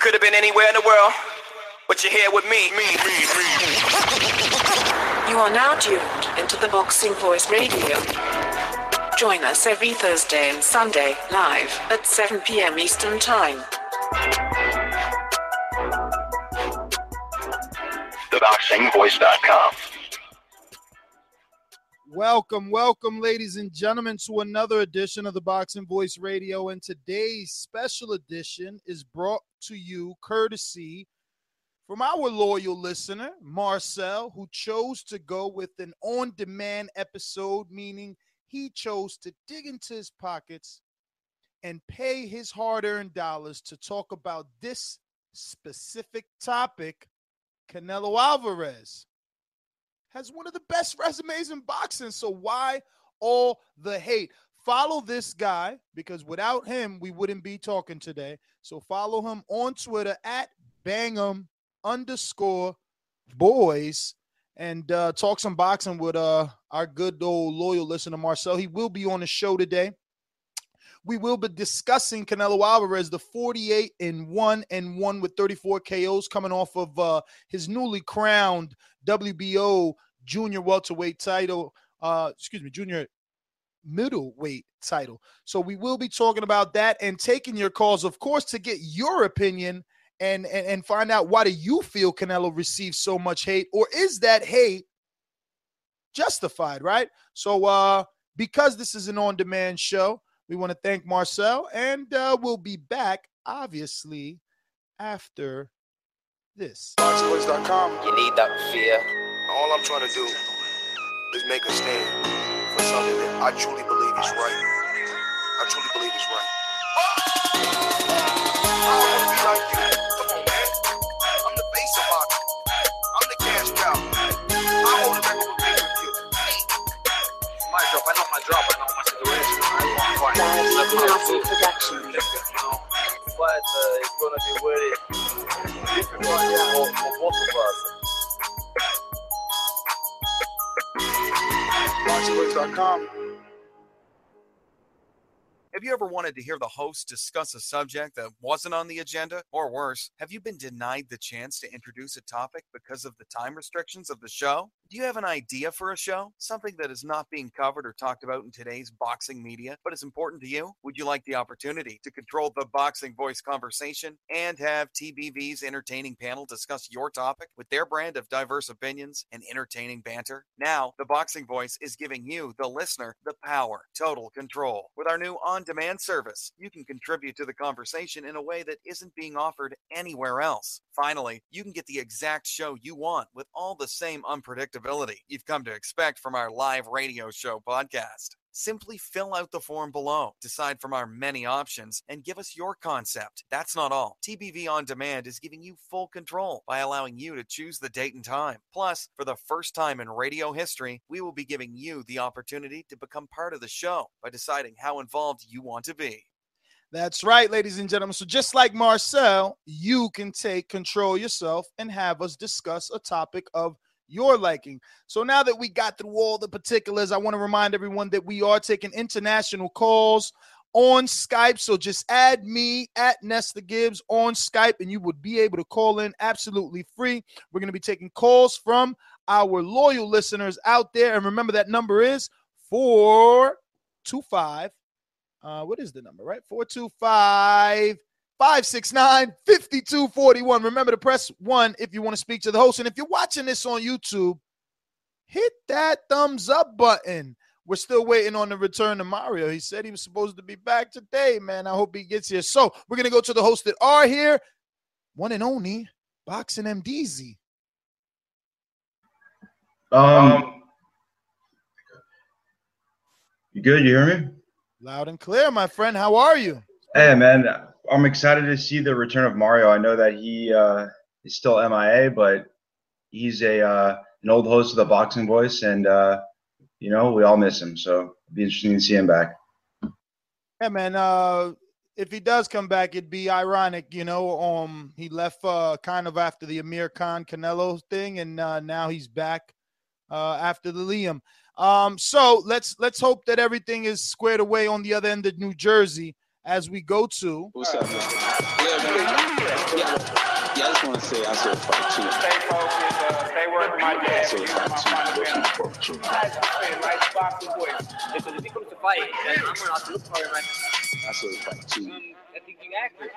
could have been anywhere in the world, but you're here with me. You are now tuned into the Boxing Voice Radio. Join us every Thursday and Sunday, live at 7 p.m. Eastern Time. TheBoxingVoice.com. Welcome, ladies and gentlemen, to another edition of the Boxing Voice Radio. And today's special edition is brought to you courtesy from our loyal listener, Marcel, who chose to go with an on-demand episode, meaning he chose to dig into his pockets and pay his hard-earned dollars to talk about this specific topic. Canelo Alvarez has one of the best resumes in boxing, so why all the hate? Follow this guy, because without him, we wouldn't be talking today. So follow him on Twitter at Bangham_boys and talk some boxing with our good old loyal listener, Marcel. He will be on the show today. We will be discussing Canelo Alvarez, the 48-1 with 34 KOs, coming off of his newly crowned WBO junior welterweight title, junior middleweight title. So we will be talking about that and taking your calls, of course, to get your opinion and find out, why do you feel Canelo receives so much hate, or is that hate justified, right? So because this is an on-demand show, we want to thank Marcel, and we'll be back, obviously, after this. Boxingvoice.com. You need that fear. All I'm trying to do is make a stand for something that I truly believe is right. I truly believe is right. I want to be like you. Come on, man. I'm the face of boxing. I'm the cash cow. I hold a record with you. My drop, I know my situation. Production. But it's gonna be very difficult for both of us. Boxingvoice.com. Have you ever wanted to hear the host discuss a subject that wasn't on the agenda? Or worse, have you been denied the chance to introduce a topic because of the time restrictions of the show? Do you have an idea for a show? Something that is not being covered or talked about in today's boxing media, but is important to you? Would you like the opportunity to control the Boxing Voice conversation and have TBV's entertaining panel discuss your topic with their brand of diverse opinions and entertaining banter? Now, the Boxing Voice is giving you, the listener, the power, total control. With our new on-demand service, you can contribute to the conversation in a way that isn't being offered anywhere else. Finally, you can get the exact show you want with all the same unpredictability you've come to expect from our live radio show podcast. Simply fill out the form below, decide from our many options, and give us your concept. That's not all. TBV On Demand is giving you full control by allowing you to choose the date and time. Plus, for the first time in radio history, we will be giving you the opportunity to become part of the show by deciding how involved you want to be. That's right, ladies and gentlemen. So just like Marcel, you can take control yourself and have us discuss a topic of your liking. So now that we got through all the particulars, I want to remind everyone that we are taking international calls on Skype. So just add me at Nesta Gibbs on Skype and you would be able to call in absolutely free. We're going to be taking calls from our loyal listeners out there. And remember, that number is 425. What is the number, right? 425-569-5241. Remember to press 1 if you want to speak to the host. And if you're watching this on YouTube, hit that thumbs up button. We're still waiting on the return of Mario. He said he was supposed to be back today, man. I hope he gets here. So we're going to go to the hosts that are here. One and only Boxing MDZ. You good? You hear me? Loud and clear, my friend. How are you? Hey, man. I'm excited to see the return of Mario. I know that he is still MIA, but he's an old host of the Boxing Voice, and we all miss him. So it'll be interesting to see him back. Yeah, man. If he does come back, it'd be ironic, he left kind of after the Amir Khan Canelo thing, and now he's back after the Liam. So let's hope that everything is squared away on the other end of New Jersey as we go to. What's up, man? Yeah, man. Yeah, I just want to say I saw fight too. Stay focused. Stay working my dad. I saw fight too. Nice boxing voice. Because if he comes to fight, then I'm going to look for him. I saw fight too. I think you accurate.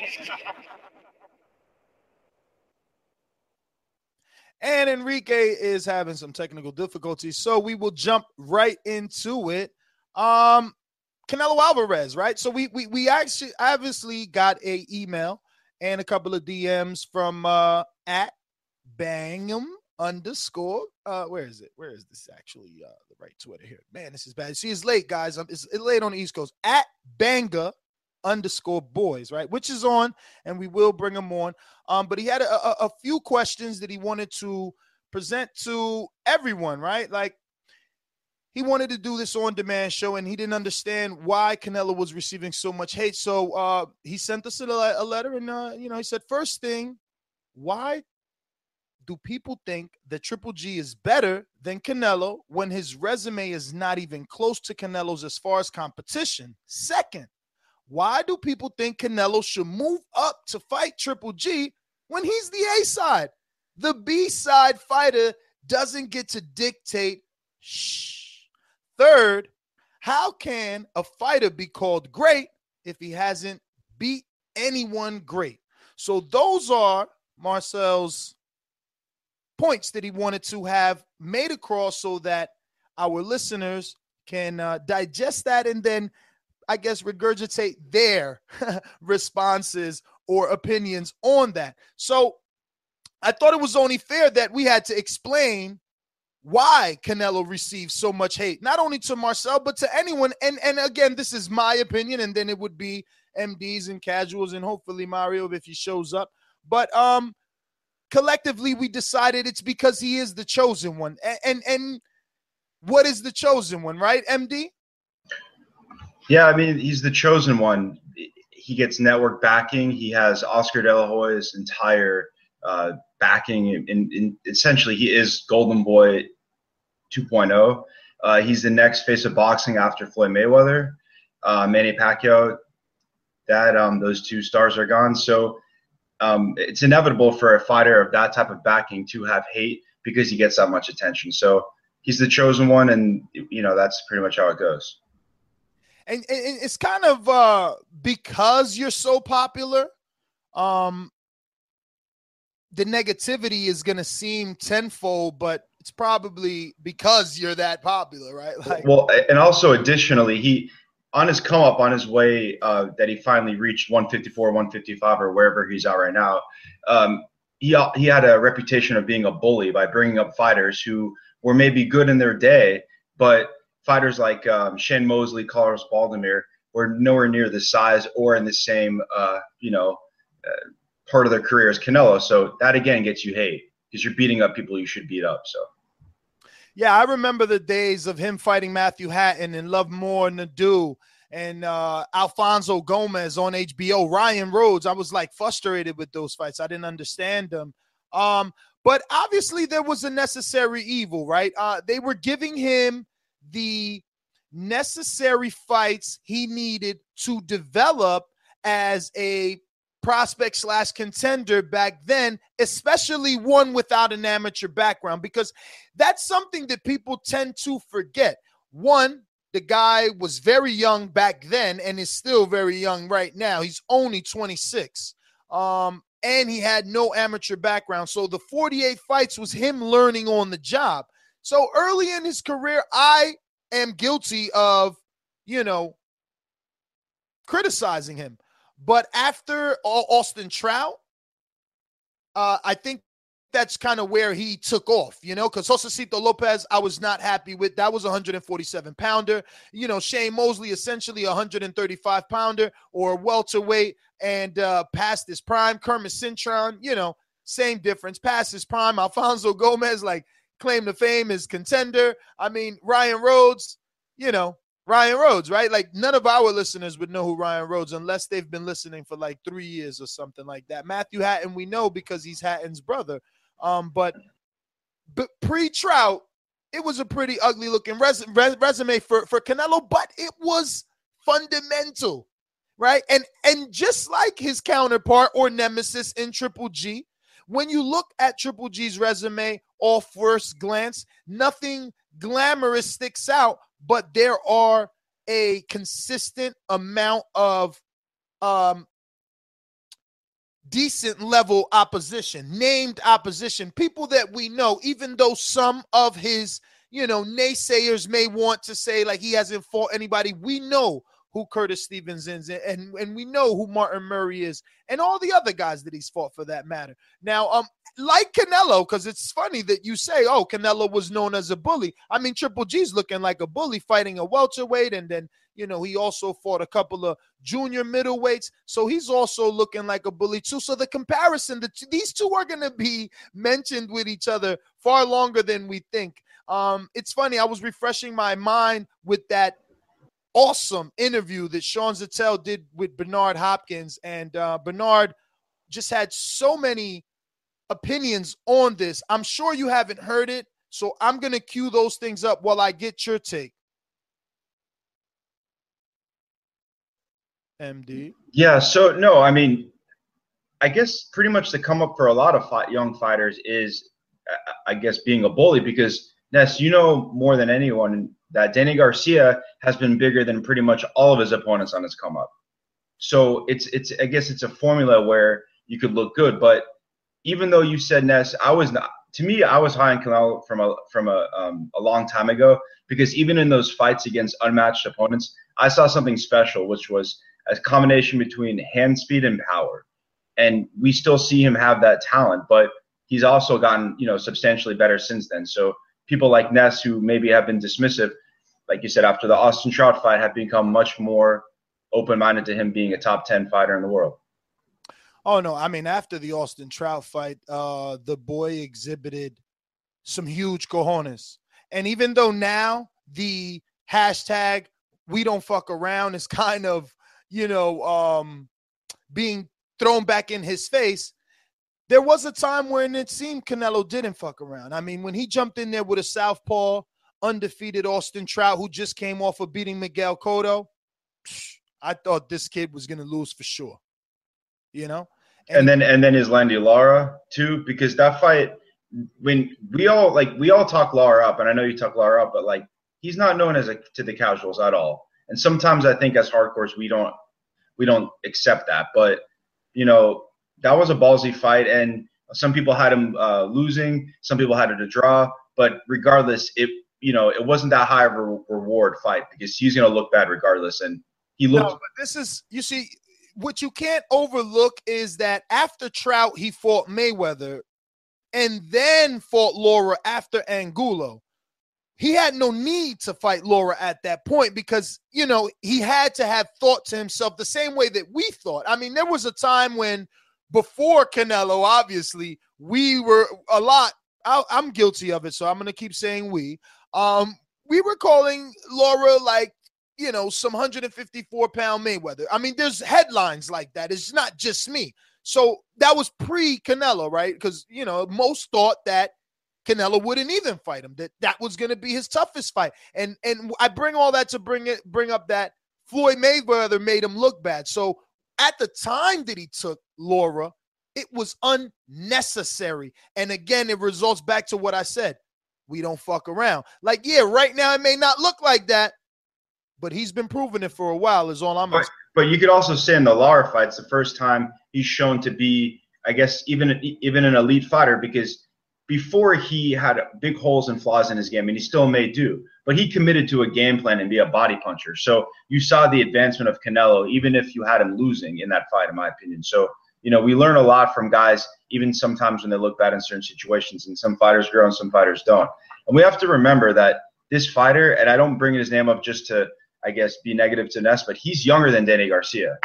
And Enrique is having some technical difficulties, so we will jump right into it. Canelo Alvarez, right? So we actually obviously got a email and a couple of DMs from at Bangham _ where is it? Where is this actually? The right Twitter here. Man, this is bad. See, it's late, guys. It's late on the East Coast. At Banga _boys, right? Which is on, and we will bring him on. But he had a few questions that he wanted to present to everyone, right? Like, he wanted to do this on-demand show, and he didn't understand why Canelo was receiving so much hate. So he sent us a letter, and he said, first thing, why do people think that Triple G is better than Canelo when his resume is not even close to Canelo's as far as competition? Second, why do people think Canelo should move up to fight Triple G when he's the A side? The B side fighter doesn't get to dictate. Third, how can a fighter be called great if he hasn't beat anyone great? So those are Marcel's points that he wanted to have made across so that our listeners can digest that and then, I guess, regurgitate their responses or opinions on that. So I thought it was only fair that we had to explain why Canelo receives so much hate, not only to Marcel, but to anyone. And again, this is my opinion, and then it would be MDs and casuals and hopefully Mario if he shows up. But collectively, we decided it's because he is the chosen one. And what is the chosen one, right, MD? Yeah, I mean, he's the chosen one. He gets network backing. He has Oscar De La Hoya's entire backing. And essentially, he is Golden Boy 2.0. He's the next face of boxing after Floyd Mayweather, Manny Pacquiao. Those two stars are gone. So it's inevitable for a fighter of that type of backing to have hate because he gets that much attention. So he's the chosen one, and that's pretty much how it goes. And it's kind of because you're so popular, the negativity is going to seem tenfold, but it's probably because you're that popular, right? Well, and also additionally, he on his come up on his way that he finally reached 154, 155, or wherever he's at right now. He had a reputation of being a bully by bringing up fighters who were maybe good in their day, but fighters like Shane Mosley, Carlos Baldomir were nowhere near the size or in the same, part of their career as Canelo. So that, again, gets you hate because you're beating up people you should beat up. So, yeah, I remember the days of him fighting Matthew Hatton and Lovemore Nadeau and Alfonso Gomez on HBO, Ryan Rhodes. I was frustrated with those fights. I didn't understand them. But obviously there was a necessary evil, right? They were giving him the necessary fights he needed to develop as a prospect / contender back then, especially one without an amateur background, because that's something that people tend to forget. One, the guy was very young back then and is still very young right now. He's only 26. And he had no amateur background. So the 48 fights was him learning on the job. So early in his career, I am guilty of, criticizing him. But after Austin Trout, I think that's kind of where he took off, because Josecito Lopez, I was not happy with. That was a 147-pounder. Shane Mosley, essentially a 135-pounder or welterweight and past his prime. Kermit Cintron, same difference, past his prime. Alfonso Gomez, claim to fame is contender. I mean, Ryan Rhodes, Ryan Rhodes, right? None of our listeners would know who Ryan Rhodes unless they've been listening for 3 years or something like that. Matthew Hatton, we know because he's Hatton's brother. But pre-Trout, it was a pretty ugly looking resume for Canelo, but it was fundamental. right? And just like his counterpart or nemesis in Triple G, when you look at Triple G's resume off first glance, nothing glamorous sticks out, but there are a consistent amount of decent level opposition, named opposition, people that we know, even though some of his, naysayers may want to say like he hasn't fought anybody. We know who Curtis Stevens is, and we know who Martin Murray is, and all the other guys that he's fought for that matter. Now, like Canelo, because it's funny that you say, oh, Canelo was known as a bully. I mean, Triple G's looking like a bully fighting a welterweight, and then, he also fought a couple of junior middleweights, so he's also looking like a bully too. So the comparison, these two are going to be mentioned with each other far longer than we think. It's funny, I was refreshing my mind with that awesome interview that Sean Zettel did with Bernard Hopkins, and Bernard just had so many opinions on this. I'm sure you haven't heard it, so I'm going to cue those things up while I get your take. MD? Yeah, so no, I mean, I guess pretty much the come up for a lot of young fighters is, I guess, being a bully, because Ness, more than anyone that Danny Garcia has been bigger than pretty much all of his opponents on his come up. So it's I guess it's a formula where you could look good. But even though you said Ness, I was high on Canelo from a long time ago, because even in those fights against unmatched opponents, I saw something special, which was a combination between hand speed and power. And we still see him have that talent, but he's also gotten, substantially better since then. So people like Ness, who maybe have been dismissive, like you said, after the Austin Trout fight, have become much more open-minded to him being a top 10 fighter in the world. Oh, no. I mean, after the Austin Trout fight, the boy exhibited some huge cojones. And even though now the hashtag "we don't fuck around" is kind of, being thrown back in his face, there was a time when it seemed Canelo didn't fuck around. I mean, when he jumped in there with a southpaw, undefeated Austin Trout, who just came off of beating Miguel Cotto, I thought this kid was going to lose for sure, And then his Landy Lara too, because that fight, when we all talk Lara up, and I know you talk Lara up, but like he's not known to the casuals at all. And sometimes I think as hardcores we don't accept that, but that was a ballsy fight, and some people had him losing, some people had it a draw, but regardless, it wasn't that high of a reward fight, because he's going to look bad regardless, and he looked. No, but this is, you see, what you can't overlook is that after Trout, he fought Mayweather, and then fought Lara after Angulo. He had no need to fight Lara at that point, because, he had to have thought to himself the same way that we thought. I mean, there was a time when, before Canelo, obviously, we were a lot, I'm guilty of it, so I'm going to keep saying we were calling Lara like, some 154-pound Mayweather. I mean, there's headlines like that. It's not just me. So that was pre-Canelo, right? Because, most thought that Canelo wouldn't even fight him, that was going to be his toughest fight. And I bring all that to bring up that Floyd Mayweather made him look bad. So at the time that he took Lara, it was unnecessary. And again, it results back to what I said. We don't fuck around. Like, yeah, right now it may not look like that, but he's been proving it for a while is all I'm saying. But you could also say in the Lara fight, it's the first time he's shown to be, I guess, even an elite fighter, because before he had big holes and flaws in his game, and he still may do, but he committed to a game plan and be a body puncher. So you saw the advancement of Canelo, even if you had him losing in that fight, in my opinion. So, we learn a lot from guys, even sometimes when they look bad in certain situations, and some fighters grow and some fighters don't. And we have to remember that this fighter, and I don't bring his name up just to, I guess, be negative to Ness, but he's younger than Danny Garcia.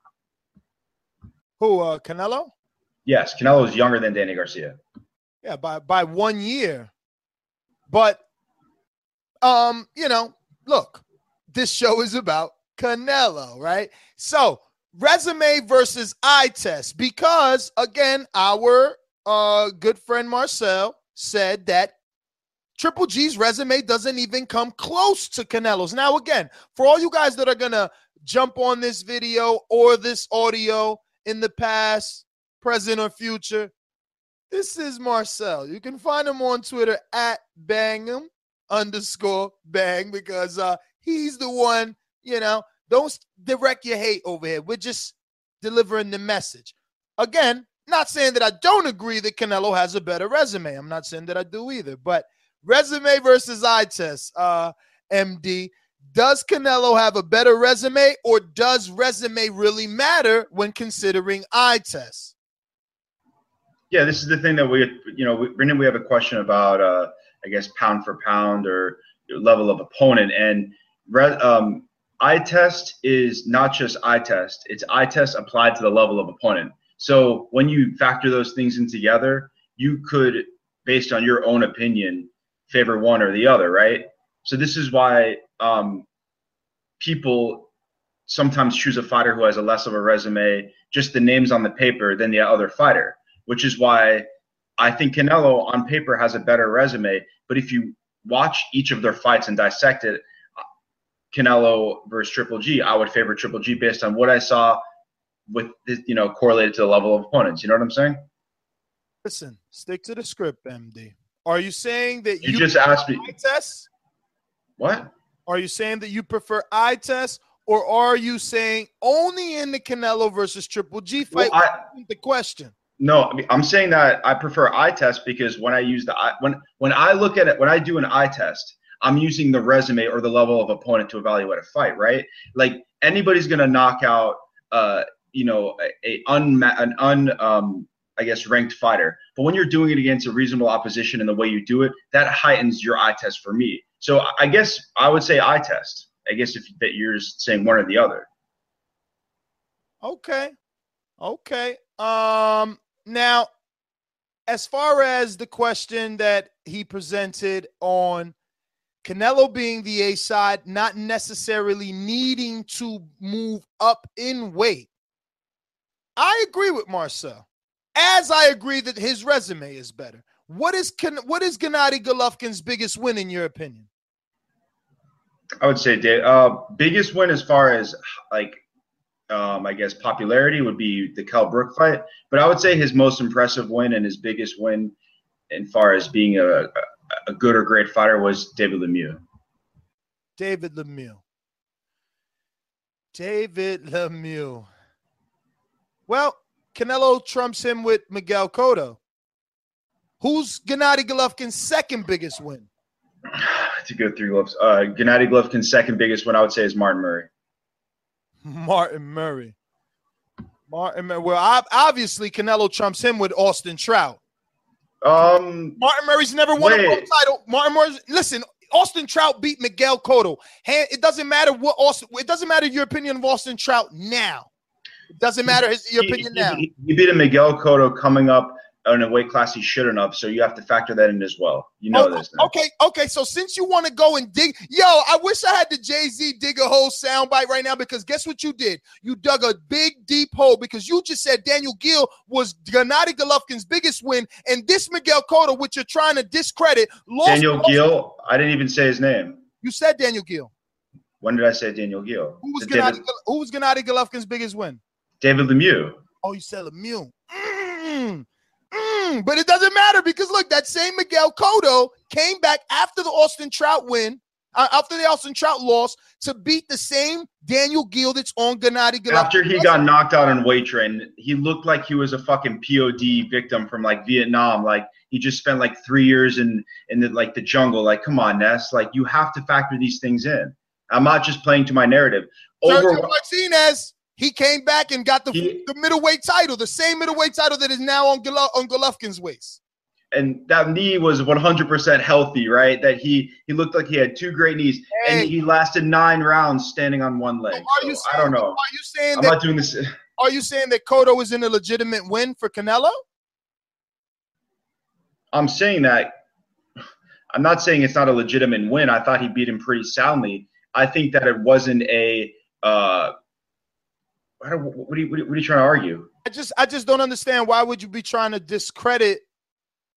Who, Canelo? Yes, Canelo is younger than Danny Garcia. Yeah, by 1 year. But, look, this show is about Canelo, right? So, resume versus eye test, because, again, our good friend Marcel said that Triple G's resume doesn't even come close to Canelo's. Now, again, for all you guys that are going to jump on this video or this audio in the past, present, or future, this is Marcel. You can find him on Twitter at Bangham_bang because he's the one, don't direct your hate over here. We're just delivering the message. Again, not saying that I don't agree that Canelo has a better resume. I'm not saying that I do either. But resume versus eye test, MD. Does Canelo have a better resume, or does resume really matter when considering eye tests? Yeah, this is the thing that we have a question about, I guess, pound for pound or level of opponent. And eye test is not just eye test. It's eye test applied to the level of opponent. So when you factor those things in together, you could, based on your own opinion, favor one or the other, right? So this is why people sometimes choose a fighter who has a less of a resume, just the names on the paper, than the other fighter, which is why I think Canelo on paper has a better resume. But if you watch each of their fights and dissect it, Canelo versus Triple G, I would favor Triple G based on what I saw with, correlated to the level of opponents. You know what I'm saying? Listen, stick to the script, MD. Are you saying that you just asked me eye test? What? Are you saying that you prefer eye test, or are you saying only in the Canelo versus Triple G fight? The question. No, I'm saying that I prefer eye test because when I use the eye, when I look at it, when I do an eye test, I'm using the resume or the level of opponent to evaluate a fight, right? Like anybody's gonna knock out, I guess, ranked fighter. But when you're doing it against a reasonable opposition and the way you do it, that heightens your eye test for me. So I guess I would say eye test. I guess that you're saying one or the other. Okay. Now, as far as the question that he presented on Canelo being the A side, not necessarily needing to move up in weight, I agree with Marcel. As I agree that his resume is better. What is Gennady Golovkin's biggest win in your opinion? I would say biggest win as far as I guess popularity would be the Kell Brook fight, but I would say his most impressive win and his biggest win, as far as being a good or great fighter, was David Lemieux. David Lemieux. Well, Canelo trumps him with Miguel Cotto. Who's Gennady Golovkin's second biggest win? To go through gloves. Gennady Golovkin's second biggest win, I would say, is Martin Murray. Martin Murray. Well, obviously, Canelo trumps him with Austin Trout. Martin Murray's never won a world title. Listen, Austin Trout beat Miguel Cotto. It doesn't matter it doesn't matter your opinion of Austin Trout now. It doesn't matter your opinion now. He beat a Miguel Cotto coming up in a weight class he shouldn't have, so you have to factor that in as well. This now. Okay. So since you want to go and dig, I wish I had the Jay-Z dig a hole soundbite right now, because guess what you did? You dug a big, deep hole because you just said Daniel Gill was Gennady Golovkin's biggest win, and this Miguel Cotto, which you're trying to discredit, lost. Daniel Gill? I didn't even say his name. You said Daniel Gill. When did I say Daniel Gill? Who was Gennady Golovkin's biggest win? David Lemieux. Oh, you said Lemieux. But it doesn't matter because, look, that same Miguel Cotto came back after the Austin Trout win, after the Austin Trout loss, to beat the same Daniel Gill that's on Gennady Golovkin. After he got knocked out on weight train, he looked like he was a fucking POD victim from Vietnam. Like he just spent 3 years in the jungle. Like, come on, Ness. Like, you have to factor these things in. I'm not just playing to my narrative. Sergio Martinez. He came back and got the middleweight title, the same middleweight title that is now on Golovkin's waist. And that knee was 100% healthy, right? That he looked like he had two great knees, and he lasted 9 rounds standing on one leg. I don't know. Are you saying I'm not doing this? Are you saying that Cotto is in a legitimate win for Canelo? I'm saying that. I'm not saying it's not a legitimate win. I thought he beat him pretty soundly. I think that it wasn't a. What are you trying to argue? I just don't understand. Why would you be trying to discredit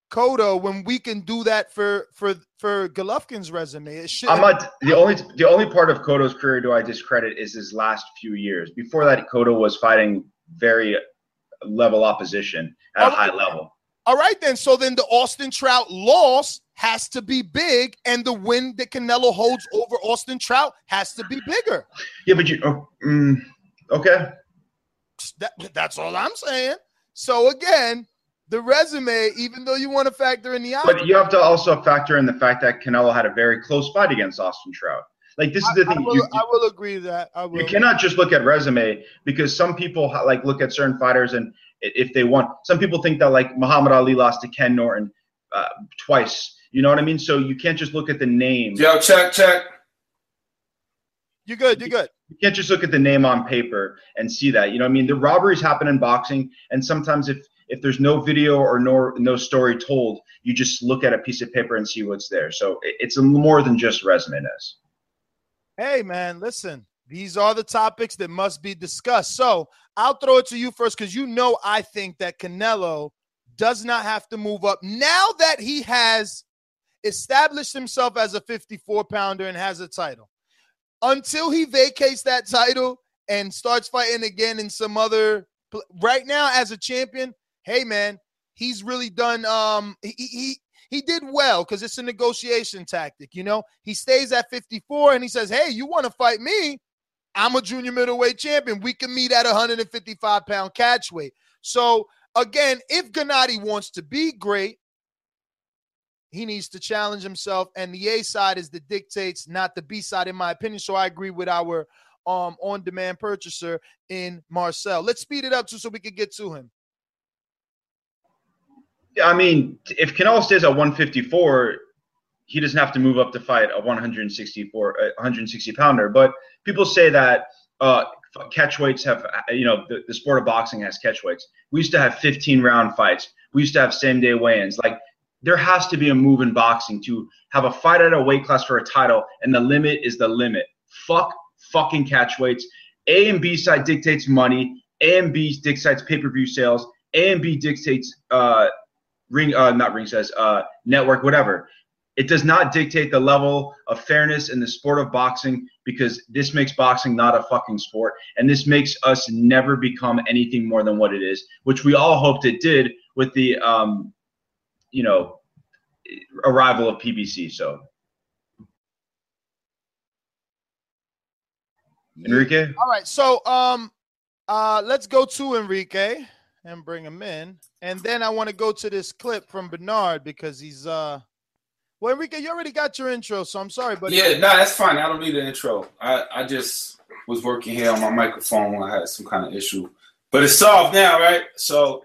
Cotto when we can do that for Golovkin's resume? It should. I'm not the only part of Cotto's career do I discredit is his last few years. Before that, Cotto was fighting very level opposition at a high level. All right, then. So then the Austin Trout loss has to be big, and the win that Canelo holds over Austin Trout has to be bigger. Yeah, but okay. That's all I'm saying. So again, the resume, even though you want to factor in the odds, but you have to also factor in the fact that Canelo had a very close fight against Austin Trout. Like, this is the thing. I will agree to that. You cannot just look at resume, because some people like look at certain fighters and if they want. Some people think that like Muhammad Ali lost to Ken Norton twice. You know what I mean? So you can't just look at the name. Yo, check. You're good. You can't just look at the name on paper and see that. You know what I mean? The robberies happen in boxing, and sometimes if there's no video or no story told, you just look at a piece of paper and see what's there. So it's more than just resume. Hey, man, listen. These are the topics that must be discussed. So I'll throw it to you first, because I think that Canelo does not have to move up. Now that he has established himself as a 54-pounder and has a title, until he vacates that title and starts fighting again in some other – right now as a champion, hey, man, he's really done he did well, because it's a negotiation tactic, He stays at 54 and he says, hey, you want to fight me? I'm a junior middleweight champion. We can meet at 155-pound catch weight. So, again, if Gennady wants to be great, he needs to challenge himself, and the A side is the dictates, not the B side, in my opinion. So I agree with our on-demand purchaser in Marcel. Let's speed it up too, so we can get to him. Yeah, I mean, if Canelo stays at 154, he doesn't have to move up to fight a 160-pounder. But people say that catch weights have, the sport of boxing has catch weights. We used to have 15-round fights. We used to have same-day weigh-ins. Like, there has to be a move in boxing to have a fight at a weight class for a title, and the limit is the limit. Fucking catch weights. A and B side dictates money. A and B dictates pay-per-view sales. A and B dictates network, whatever. It does not dictate the level of fairness in the sport of boxing, because this makes boxing not a fucking sport, and this makes us never become anything more than what it is, which we all hoped it did with the arrival of PBC. So, Enrique? All right. So, let's go to Enrique and bring him in. And then I want to go to this clip from Bernard, because he's, well, Enrique, you already got your intro, so I'm sorry, buddy. Yeah, no, that's fine. I don't need an intro. I just was working here on my microphone when I had some kind of issue. But it's solved now, right? So,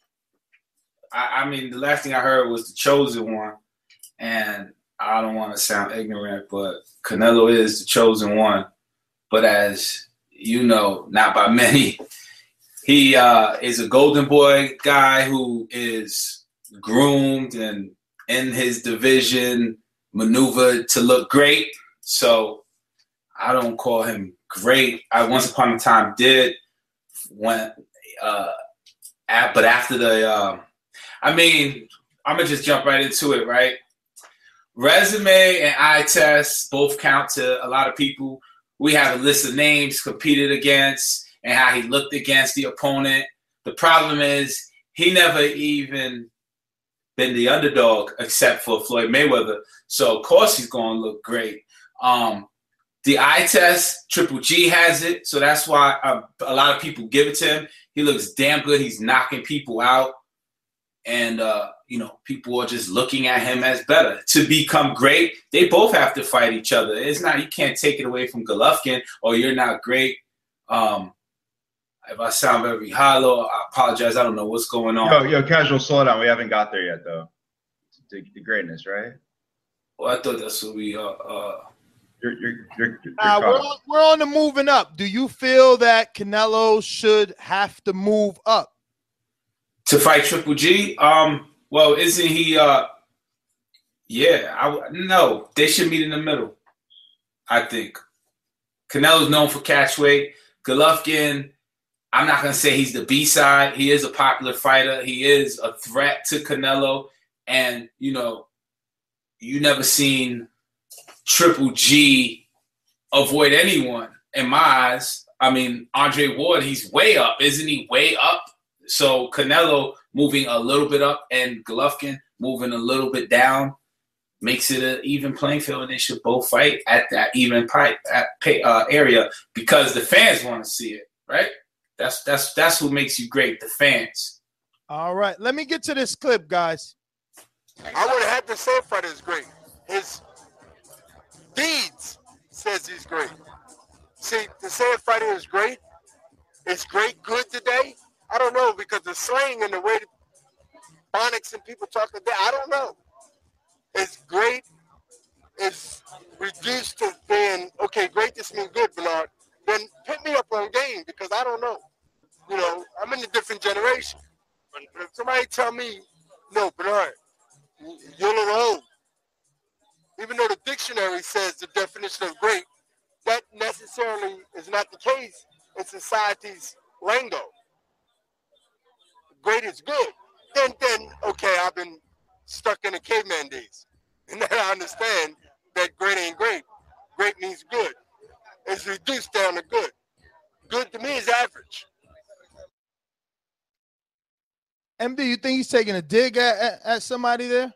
I mean, the last thing I heard was the chosen one, and I don't want to sound ignorant, but Canelo is the chosen one. But as you know, not by many, he is a golden boy guy who is groomed and in his division maneuvered to look great. So I don't call him great. I once upon a time did when, but after the, I mean, I'm going to just jump right into it, right? Resume and eye test both count to a lot of people. We have a list of names competed against and how he looked against the opponent. The problem is he never even been the underdog except for Floyd Mayweather. So, of course, he's going to look great. The eye test, Triple G has it. So that's why a lot of people give it to him. He looks damn good. He's knocking people out. And, people are just looking at him as better. To become great, they both have to fight each other. It's not, you can't take it away from Golovkin, or you're not great. If I sound very hollow, I apologize. I don't know what's going on. Yo, casual, slow down. We haven't got there yet, though. The greatness, right? Well, I thought that's what we You're we're on the moving up. Do you feel that Canelo should have to move up to fight Triple G? Well, isn't he? No, they should meet in the middle. I think Canelo's known for catch weight. Golovkin, I'm not gonna say he's the B side. He is a popular fighter. He is a threat to Canelo, And, you never seen Triple G avoid anyone in my eyes. I mean, Andre Ward, he's way up. Isn't he way up? So Canelo moving a little bit up and Golovkin moving a little bit down makes it an even playing field, and they should both fight at that even area because the fans want to see it, right? That's what makes you great, the fans. All right, let me get to this clip, guys. I would have had to say fighter is great. His deeds says he's great. See, to say a fighter is great good today? I don't know, because the slang and the way phonics and people talk today, I don't know. It's great. It's reduced to being, okay, great, this means good, Bernard. Then hit me up on game, because I don't know. I'm in a different generation. But if somebody tell me, no, Bernard, you're a little old. Even though the dictionary says the definition of great, that necessarily is not the case in society's lingo. Great is good. Then, okay, I've been stuck in the caveman days. And then I understand that great ain't great. Great means good. It's reduced down to good. Good to me is average. MD, you think he's taking a dig at somebody there?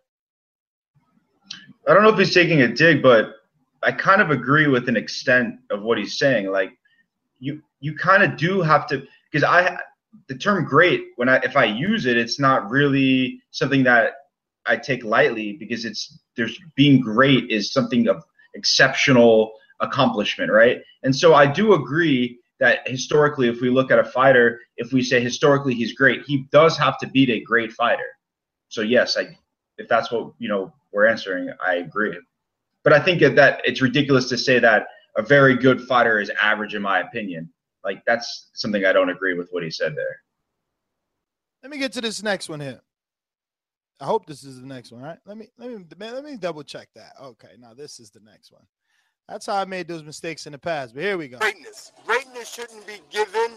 I don't know if he's taking a dig, but I kind of agree with an extent of what he's saying. Like, you kind of do have to, because the term great, if I use it, it's not really something that I take lightly, because there's being great is something of exceptional accomplishment, right? And so I do agree that historically, if we look at a fighter, if we say historically he's great, he does have to beat a great fighter. So yes, if that's what we're answering, I agree. But I think that it's ridiculous to say that a very good fighter is average, in my opinion. Like, that's something I don't agree with what he said there. Let me get to this next one here. I hope this is the next one, right? Let me double check that. Okay, now this is the next one. That's how I made those mistakes in the past. But here we go. Greatness shouldn't be given.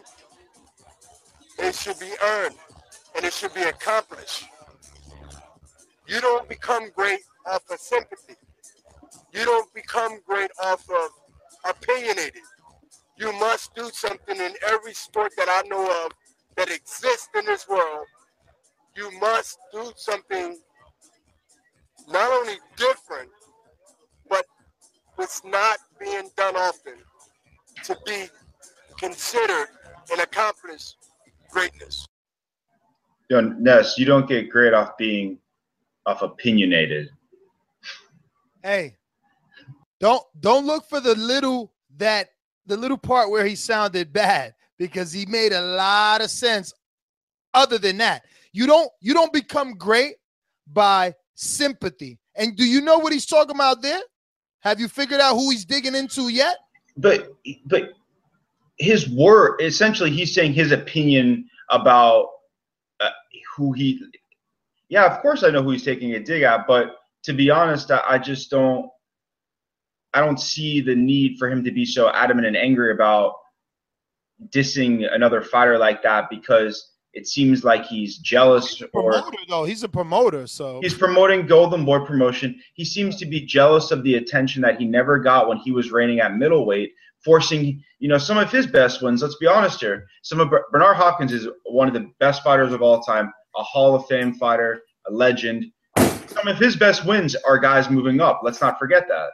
It should be earned, and it should be accomplished. You don't become great off of sympathy. You don't become great off of opinionated. You must do something in every sport that I know of that exists in this world. You must do something not only different, but it's not being done often to be considered and accomplish greatness. Ness, you don't get great off being opinionated. Hey, don't look for the little part where he sounded bad, because he made a lot of sense. Other than that, you don't become great by sympathy. And do you know what he's talking about there? Have you figured out who he's digging into yet? But his word, essentially, he's saying his opinion about who he. Yeah, of course I know who he's taking a dig at, but to be honest, I just don't. I don't see the need for him to be so adamant and angry about dissing another fighter like that, because it seems like he's jealous. He's a promoter, so he's promoting Golden Boy promotion. He seems to be jealous of the attention that he never got when he was reigning at middleweight, forcing some of his best wins. Let's be honest here. Bernard Hopkins is one of the best fighters of all time, a Hall of Fame fighter, a legend. Some of his best wins are guys moving up. Let's not forget that.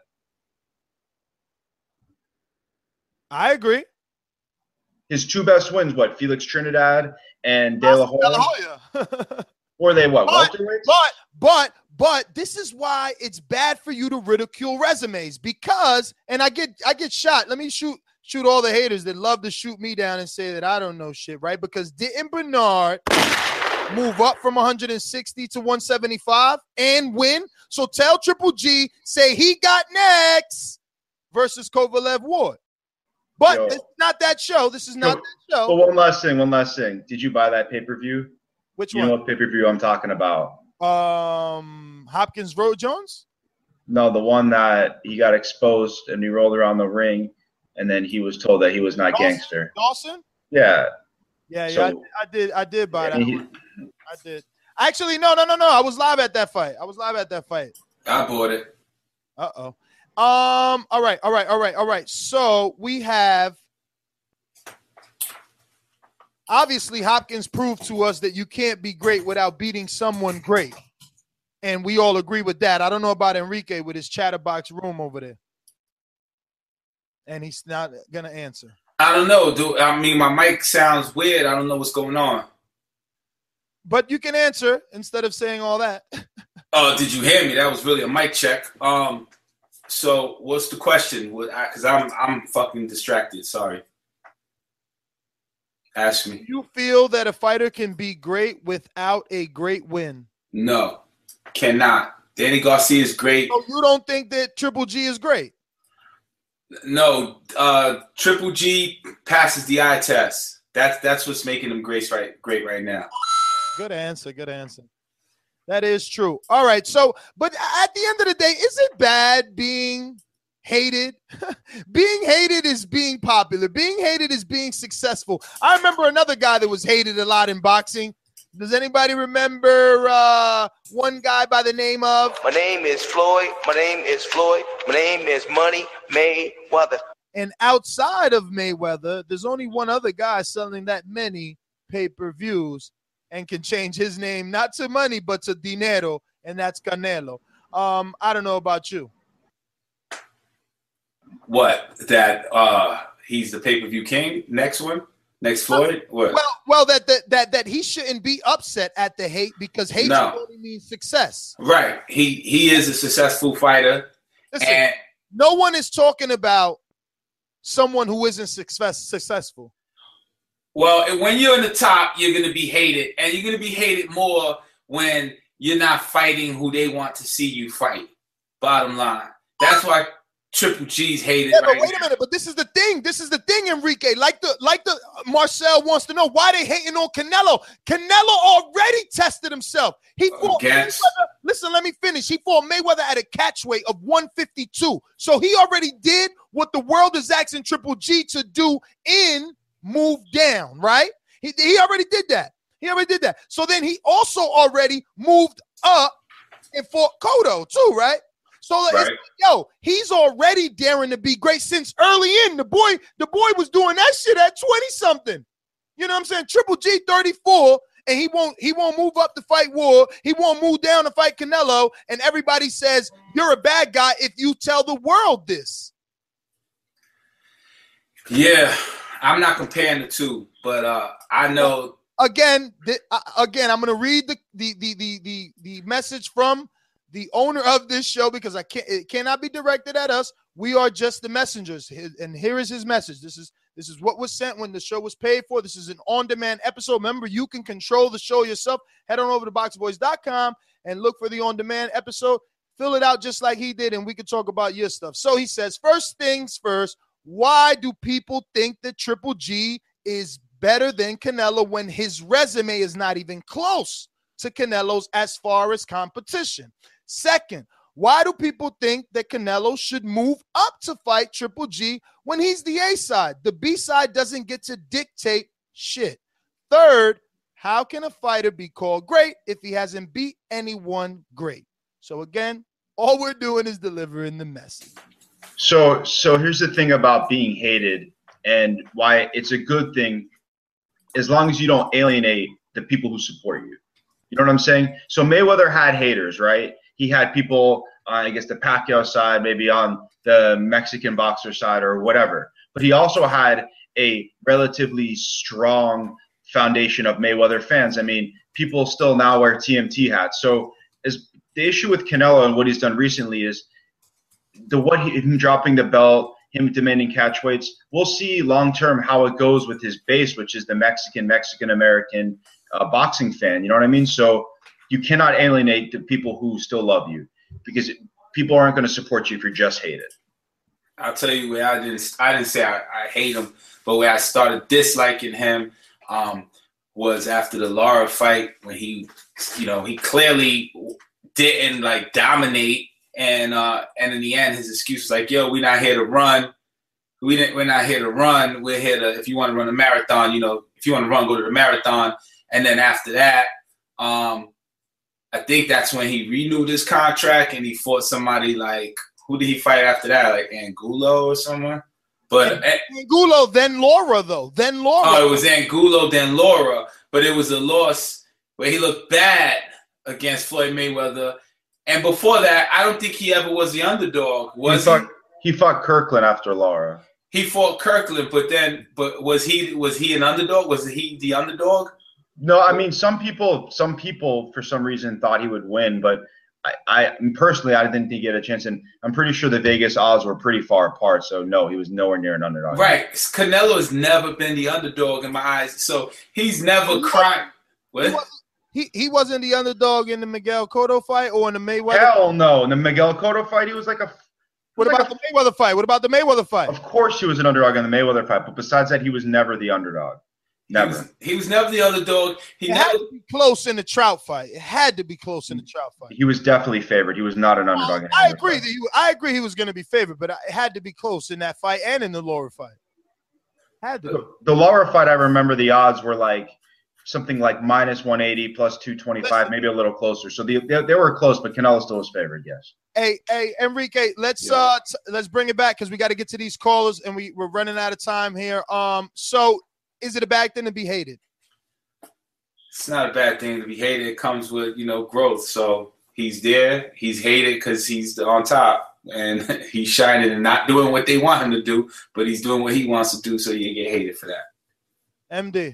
I agree. His two best wins, Felix Trinidad and De La Hoya. Or they welterweights? But this is why it's bad for you to ridicule resumes, because, and I get shot. Let me shoot all the haters that love to shoot me down and say that I don't know shit, right? Because didn't Bernard move up from 160 to 175 and win? So tell Triple G, say he got next versus Kovalev Ward. But it's not that show. This is not that show. But one last thing. Did you buy that pay-per-view? Which one? You know what pay-per-view I'm talking about? Hopkins Road Jones? No, the one that he got exposed and he rolled around the ring, and then he was told that he was not gangster. Dawson? Yeah. Yeah, so, I did buy that one. I did. Actually, no. I was live at that fight. I bought it. Uh-oh. All right. So we have obviously Hopkins proved to us that you can't be great without beating someone great. And we all agree with that. I don't know about Enrique with his chatterbox room over there. And he's not going to answer. I don't know, dude. I mean, my mic sounds weird. I don't know what's going on. But you can answer instead of saying all that. Oh, did you hear me? That was really a mic check. So what's the question? Because I'm fucking distracted. Sorry. Ask me. Do you feel that a fighter can be great without a great win? No, cannot. Danny Garcia is great. So you don't think that Triple G is great? No, Triple G passes the eye test. That's what's making him great right now. Good answer. That is true. All right. So, but at the end of the day, is it bad being hated? Being hated is being popular. Being hated is being successful. I remember another guy that was hated a lot in boxing. Does anybody remember one guy by the name of? My name is Floyd. My name is Money Mayweather. And outside of Mayweather, there's only one other guy selling that many pay-per-views and can change his name not to money but to dinero, and that's Canelo. I don't know about you. What? That he's the pay-per-view king? Next Floyd? What? Well, that he shouldn't be upset at the hate because hate only means success. Right. He is a successful fighter. Listen, and no one is talking about someone who isn't successful. Well, when you're in the top, you're going to be hated, and you're going to be hated more when you're not fighting who they want to see you fight. Bottom line. That's why Triple G's hated. Yeah, but wait a minute. But this is the thing. Enrique. Like the Marcel wants to know why they hating on Canelo. Canelo already tested himself. He fought Mayweather. Listen, let me finish. He fought Mayweather at a catch weight of 152. So he already did what the world is asking Triple G to do in move down, right? He already did that. So then he also already moved up and fought Cotto too, right? So right. He's already daring to be great since early in. The boy was doing that shit at 20-something. You know what I'm saying? Triple G 34, and he won't move up to fight War. He won't move down to fight Canelo. And everybody says you're a bad guy if you tell the world this. Yeah. I'm not comparing the two, but I know. Again, I'm going to read the message from the owner of this show because it cannot be directed at us. We are just the messengers, and here is his message. This is what was sent when the show was paid for. This is an on-demand episode. Remember, you can control the show yourself. Head on over to boxboys.com and look for the on-demand episode. Fill it out just like he did, and we can talk about your stuff. So he says, first things first. Why do people think that Triple G is better than Canelo when his resume is not even close to Canelo's as far as competition? Second, why do people think that Canelo should move up to fight Triple G when he's the A side? The B side doesn't get to dictate shit. Third, how can a fighter be called great if he hasn't beat anyone great? So again, all we're doing is delivering the message. So here's the thing about being hated and why it's a good thing as long as you don't alienate the people who support you. You know what I'm saying? So Mayweather had haters, right? He had people on, I guess, the Pacquiao side, maybe on the Mexican boxer side or whatever. But he also had a relatively strong foundation of Mayweather fans. I mean, people still now wear TMT hats. So as the issue with Canelo and what he's done recently is him dropping the belt, him demanding catch weights. We'll see long-term how it goes with his base, which is the Mexican-American boxing fan. You know what I mean? So you cannot alienate the people who still love you because people aren't going to support you if you're just hated. I'll tell you where I didn't say I hate him, but where I started disliking him was after the Lara fight when he clearly didn't like dominate. And in the end, his excuse was like, "Yo, we're not here to run. We're not here to run. We're here to. If you want to run a marathon, if you want to run, go to the marathon." And then after that, I think that's when he renewed his contract and he fought somebody like, who did he fight after that? Like Angulo or someone? But Angulo, then Laura, though. Then Laura. Oh, it was Angulo, then Laura. But it was a loss where he looked bad against Floyd Mayweather. And before that, I don't think he ever was the underdog. He fought Kirkland after Laura. He fought Kirkland, but was he an underdog? Was he the underdog? No, I mean some people for some reason thought he would win, but I personally I didn't think he had a chance, and I'm pretty sure the Vegas odds were pretty far apart. So no, he was nowhere near an underdog. Right, Canelo has never been the underdog in my eyes, so he's never cried. What? He wasn't the underdog in the Miguel Cotto fight or in the Mayweather. Hell no, in the Miguel Cotto fight, he was like a. What about the Mayweather fight? What about the Mayweather fight? Of course, he was an underdog in the Mayweather fight, but besides that, he was never the underdog. Never. He was never the underdog. Had to be close in the Trout fight. It had to be close in the Trout fight. He was definitely favored. He was not an underdog. I agree. I agree he was going to be favored, but it had to be close in that fight and in the Laura fight. Had to. The Laura fight, I remember the odds were like something like minus 180, plus 225, maybe a little closer. So they were close, but Canelo still was favored. Yes. Hey, Enrique, let's bring it back because we got to get to these callers and we're running out of time here. So is it a bad thing to be hated? It's not a bad thing to be hated. It comes with, growth. So he's there. He's hated because he's on top. And he's shining and not doing what they want him to do, but he's doing what he wants to do, so you get hated for that. MD.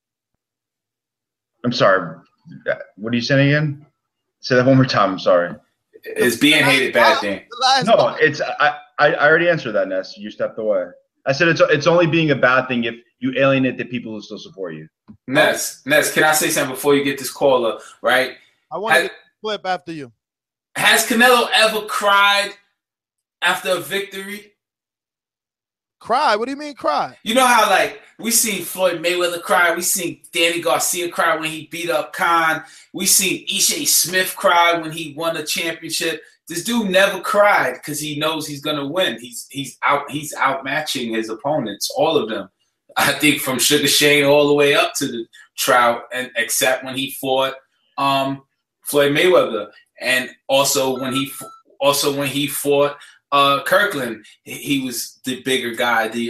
I'm sorry. What are you saying again? Say that one more time. I'm sorry. Is being hated bad thing? No, it's I already answered that, Ness. You stepped away. I said it's only being a bad thing if you alienate the people who still support you. Ness, can I say something before you get this caller, right? I want to get the clip after you. Has Canelo ever cried after a victory? Cry? What do you mean cry? You know how, like, we seen Floyd Mayweather cry. We seen Danny Garcia cry when he beat up Khan. We seen Ishe Smith cry when he won a championship. This dude never cried because he knows he's gonna win. He's outmatching his opponents, all of them. I think from Sugar Shane all the way up to the Trout, and except when he fought Floyd Mayweather, and also when he fought Kirkland, he was the bigger guy. The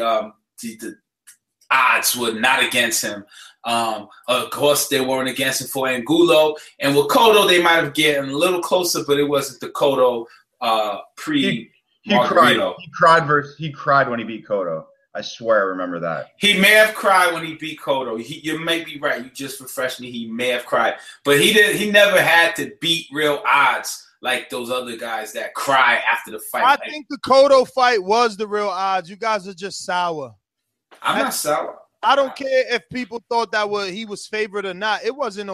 odds were not against him. Of course, they weren't against him for Angulo. And with Cotto, they might have gotten a little closer, but it wasn't the Cotto pre-Margarito. He cried when he beat Cotto. I swear I remember that. He may have cried when he beat Cotto. You may be right. You just refreshed me. He may have cried. But he never had to beat real odds like those other guys that cry after the fight. I think the Cotto fight was the real odds. You guys are just sour. I'm not sour. I don't care if people thought that he was favored or not. It wasn't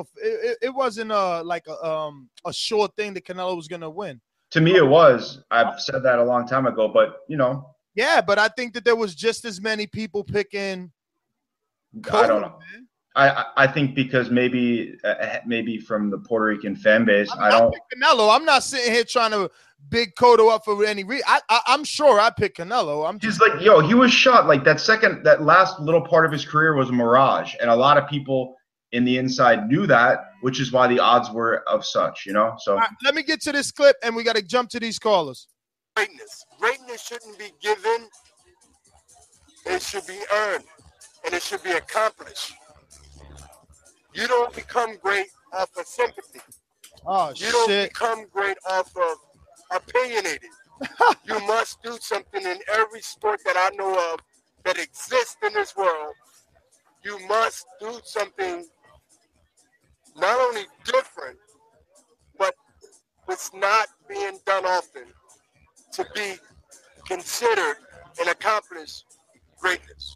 a sure thing that Canelo was going to win. To me, it was. I've said that a long time ago, but Yeah, but I think that there was just as many people picking Cotto, I don't know. Man. I think because maybe from the Puerto Rican fan base, I don't pick Canelo. I'm not sitting here trying to big Cotto up for any reason. I'm sure I pick Canelo. He's like, he was shot like that last little part of his career was a mirage, and a lot of people in the inside knew that, which is why the odds were of such, So right, let me get to this clip, and we got to jump to these callers. Greatness shouldn't be given; it should be earned, and it should be accomplished. You don't become great off of sympathy. You don't become great off of opinionated. You must do something in every sport that I know of that exists in this world. You must do something not only different, but it's not being done often to be considered and accomplish greatness.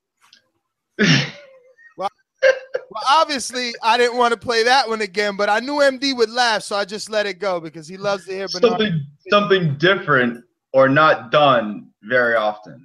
Well, obviously, I didn't want to play that one again, but I knew MD would laugh, so I just let it go because he loves to hear something different or not done very often.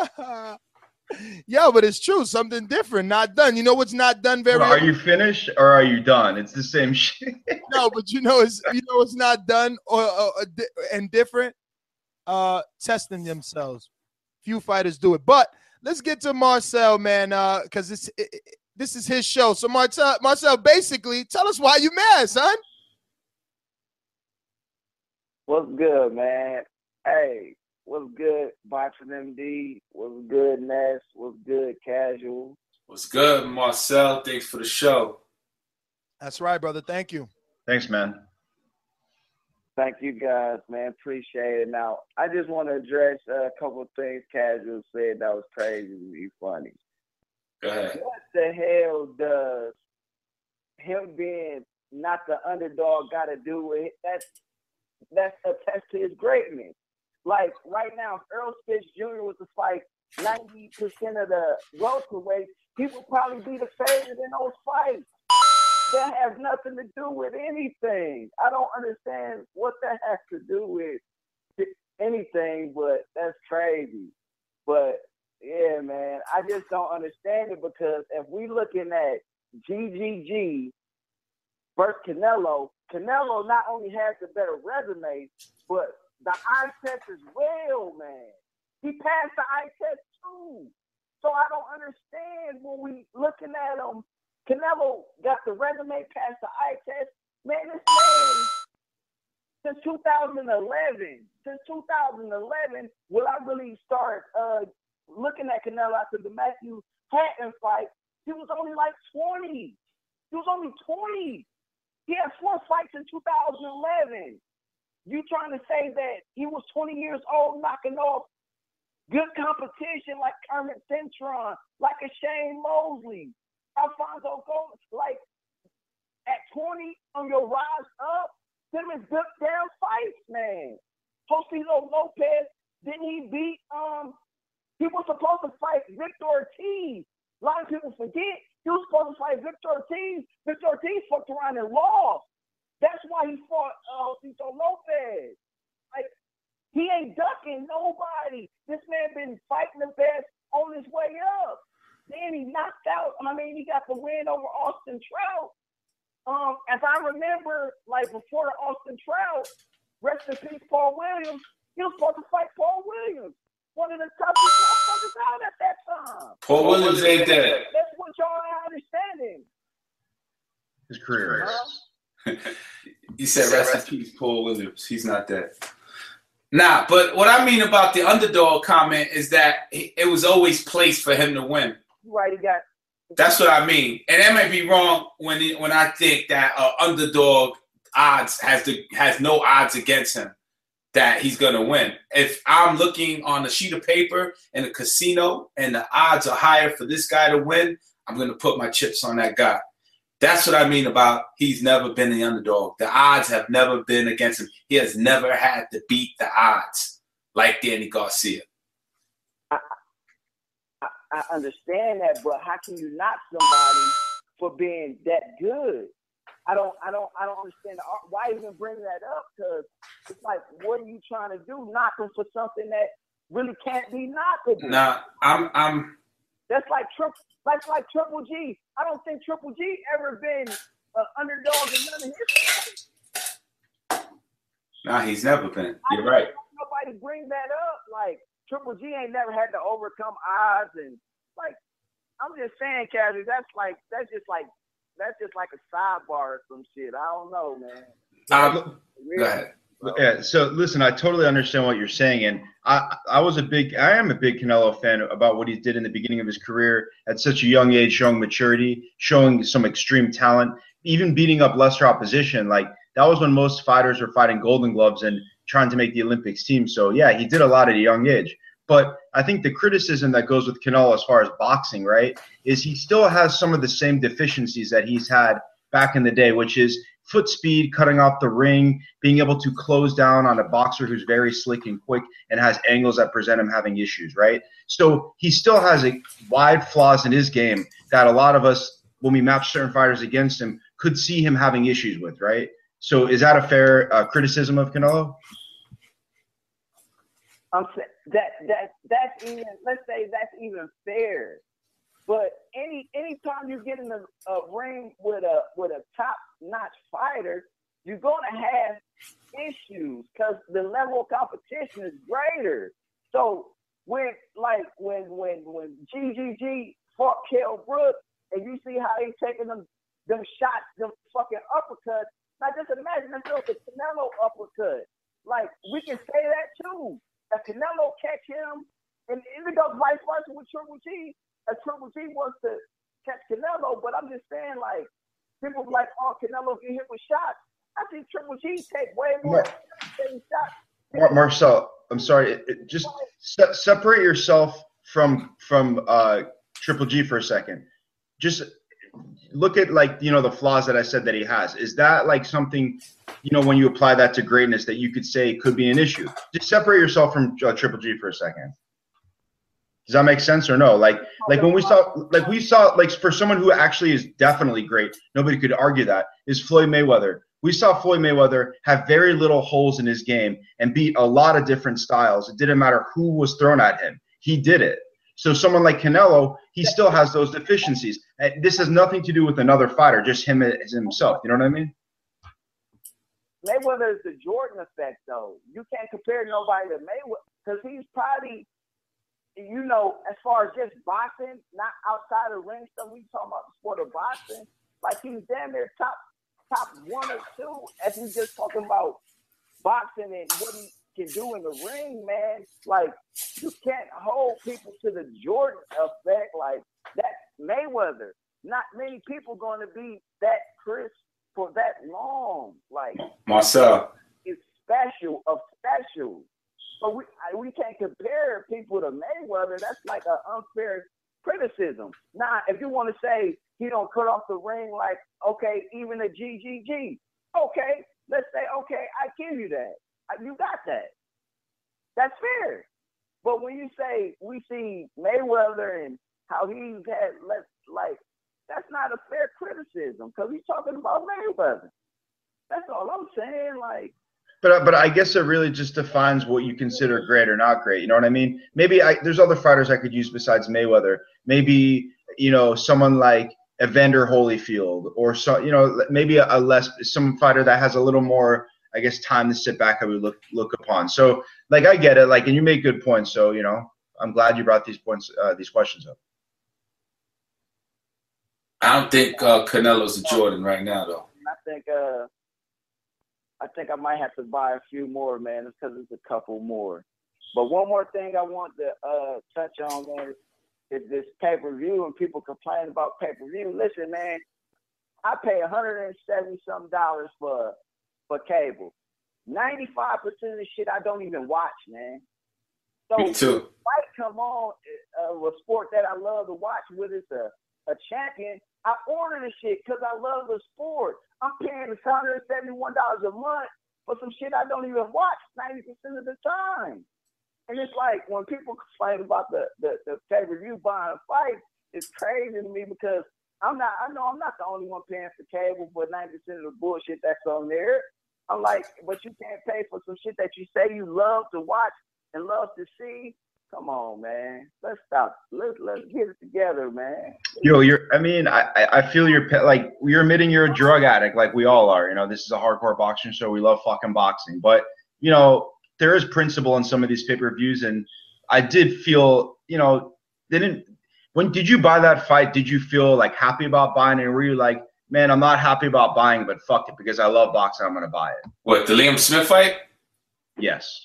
Yeah, but it's true. Something different, not done. You know what's not done very often? Are you finished or are you done? It's the same shit. No, but it's not done and different. Testing themselves. Few fighters do it. But let's get to Marcel, man, because this is his show. So, Marcel, basically, tell us why you mad, son. What's good, man? Hey, what's good, Boxing MD? What's good, Ness? What's good, Casual? What's good, Marcel? Thanks for the show. That's right, brother. Thank you. Thanks, man. Thank you, guys, man. Appreciate it. Now, I just want to address a couple of things Casual said that was crazy to me, funny. Go ahead. What the hell does him being not the underdog got to do with it? That's attached to his greatness. Like, right now, if Earl Spitz Jr. was to fight 90% of the welterweight, he would probably be the favorite in those fights. That has nothing to do with anything. I don't understand what that has to do with anything, but that's crazy. But, yeah, man, I just don't understand it because if we looking at GGG versus Canelo not only has the better resume, but the eye test as well, man. He passed the eye test too. So I don't understand when we looking at him. Canelo got the resume past the eye test. Man, this man, since 2011, will I really start looking at Canelo after the Matthew Hatton fight? He was only like 20. He was only 20. He had 4 fights in 2011. You trying to say that he was 20 years old knocking off good competition like Kermit Cintron, like a Shane Mosley, Alfonso Gomez, like at 20 on your rise up, them is good damn fights, man. Josito Lopez, didn't he beat he was supposed to fight Victor Ortiz. A lot of people forget he was supposed to fight Victor Ortiz. Victor Ortiz fucked around and lost. That's why he fought Josito Lopez. Like, he ain't ducking nobody. This man been fighting the best on his way up. Then he knocked out. He got the win over Austin Trout. As I remember, like before the Austin Trout, rest in peace, Paul Williams. He was supposed to fight Paul Williams, one of the toughest motherfuckers out at that time. Paul Williams ain't dead. That's what y'all are understanding. His career is. You said rest in peace, Paul Williams. He's not dead. Nah, but what I mean about the underdog comment is that it was always placed for him to win. Right, he got. That's what I mean, and that might be wrong when I think that underdog odds has no odds against him that he's gonna win. If I'm looking on a sheet of paper in a casino and the odds are higher for this guy to win, I'm gonna put my chips on that guy. That's what I mean about he's never been the underdog. The odds have never been against him. He has never had to beat the odds like Danny Garcia. I understand that, but how can you knock somebody for being that good? I don't understand why even bring that up, because it's like, what are you trying to do? Knock him for something that really can't be knockable. Nah, I'm. That's like Triple G. I don't think Triple G ever been an underdog in none of his fights. Nah, he's never been. You're right. Nobody bring that up. Like, Triple G ain't never had to overcome odds, and like, I'm just saying, Cassie, that's just like a sidebar or some shit. I don't know, man. Go ahead. Yeah, so listen, I totally understand what you're saying, and I am a big Canelo fan about what he did in the beginning of his career at such a young age, showing maturity, showing some extreme talent, even beating up lesser opposition. Like, that was when most fighters were fighting Golden Gloves and trying to make the Olympics team. So yeah, he did a lot at a young age. But I think the criticism that goes with Canelo as far as boxing, right, is he still has some of the same deficiencies that he's had back in the day, which is foot speed, cutting off the ring, being able to close down on a boxer who's very slick and quick and has angles that present him having issues, right? So he still has a wide flaws in his game that a lot of us, when we match certain fighters against him, could see him having issues with, right? So is that a fair criticism of Canelo? I'm saying that's even, let's say that's even fair. But anytime you get in a ring with a top-notch fighter, you're gonna have issues because the level of competition is greater. So when GGG fought Kell Brooks, and you see how he's taking them shots, them fucking uppercuts. Now just imagine if it was a Canelo uppercut. Like, we can say that too. If Canelo catch him, and it goes vice versa with Triple G. If Triple G wants to catch Canelo, but I'm just saying, like, people be like, oh, Canelo get hit with shots. I think Triple G take way more shots. Marcel, I'm sorry. Just separate yourself from Triple G for a second. Just look at, like, you know, the flaws that I said that he has. Is that like something, you know, when you apply that to greatness that you could say could be an issue? Just separate yourself from Triple G for a second. Does that make sense or no? Like when we saw for someone who actually is definitely great, nobody could argue that, is Floyd Mayweather. We saw Floyd Mayweather have very little holes in his game and beat a lot of different styles. It didn't matter who was thrown at him. He did it. So someone like Canelo, he still has those deficiencies. This has nothing to do with another fighter, just him as himself. You know what I mean? Mayweather is the Jordan effect, though. You can't compare nobody to Mayweather because he's probably, you know, as far as just boxing, not outside of ring stuff, we talking about the sport of boxing, like he's damn near top 1 or 2 as we just talking about boxing and what he can do in the ring, man. Like, you can't hold people to the Jordan effect like that. Mayweather, not many people going to be that crisp for that long. Like, Marcel, it's special of special. But we can't compare people to Mayweather. That's like an unfair criticism. Now, if you want to say he don't cut off the ring, like, okay, even a GGG, okay, let's say, okay, I give you that. You got that. That's fair. But when you say we see Mayweather and how he's had, that's not a fair criticism because he's talking about Mayweather. That's all I'm saying. Like, But I guess it really just defines what you consider great or not great. You know what I mean? Maybe there's other fighters I could use besides Mayweather. Maybe, you know, someone like Evander Holyfield, or maybe some fighter that has a little more, I guess, time to sit back and we look upon. So, like, I get it, like, and you make good points. So, you know, I'm glad you brought these questions up. I don't think Canelo's a Jordan right now, though. I think I might have to buy a few more, man, because it's a couple more. But one more thing I want to touch on, man, is this pay-per-view, and people complain about pay-per-view. Listen, man, I pay $170-something for cable. 95% of the shit I don't even watch, man. So me too. Might come on a sport that I love to watch, whether it's a champion. I order the shit because I love the sport. I'm paying $171 a month for some shit I don't even watch 90% of the time. And it's like when people complain about the pay-per-view buying a fight, it's crazy to me because I know I'm not the only one paying for cable for 90% of the bullshit that's on there. I'm like, but you can't pay for some shit that you say you love to watch and love to see. Come on, man. Let's stop. Let's get it together, man. Yo, I feel you're admitting you're a drug addict, like we all are. You know, this is a hardcore boxing show. We love fucking boxing, but you know, there is principle in some of these pay-per-views, and I did feel, you know, when did you buy that fight? Did you feel like happy about buying it? Or were you like, man, I'm not happy about buying, but fuck it, because I love boxing, I'm gonna buy it? What, the Liam Smith fight? Yes.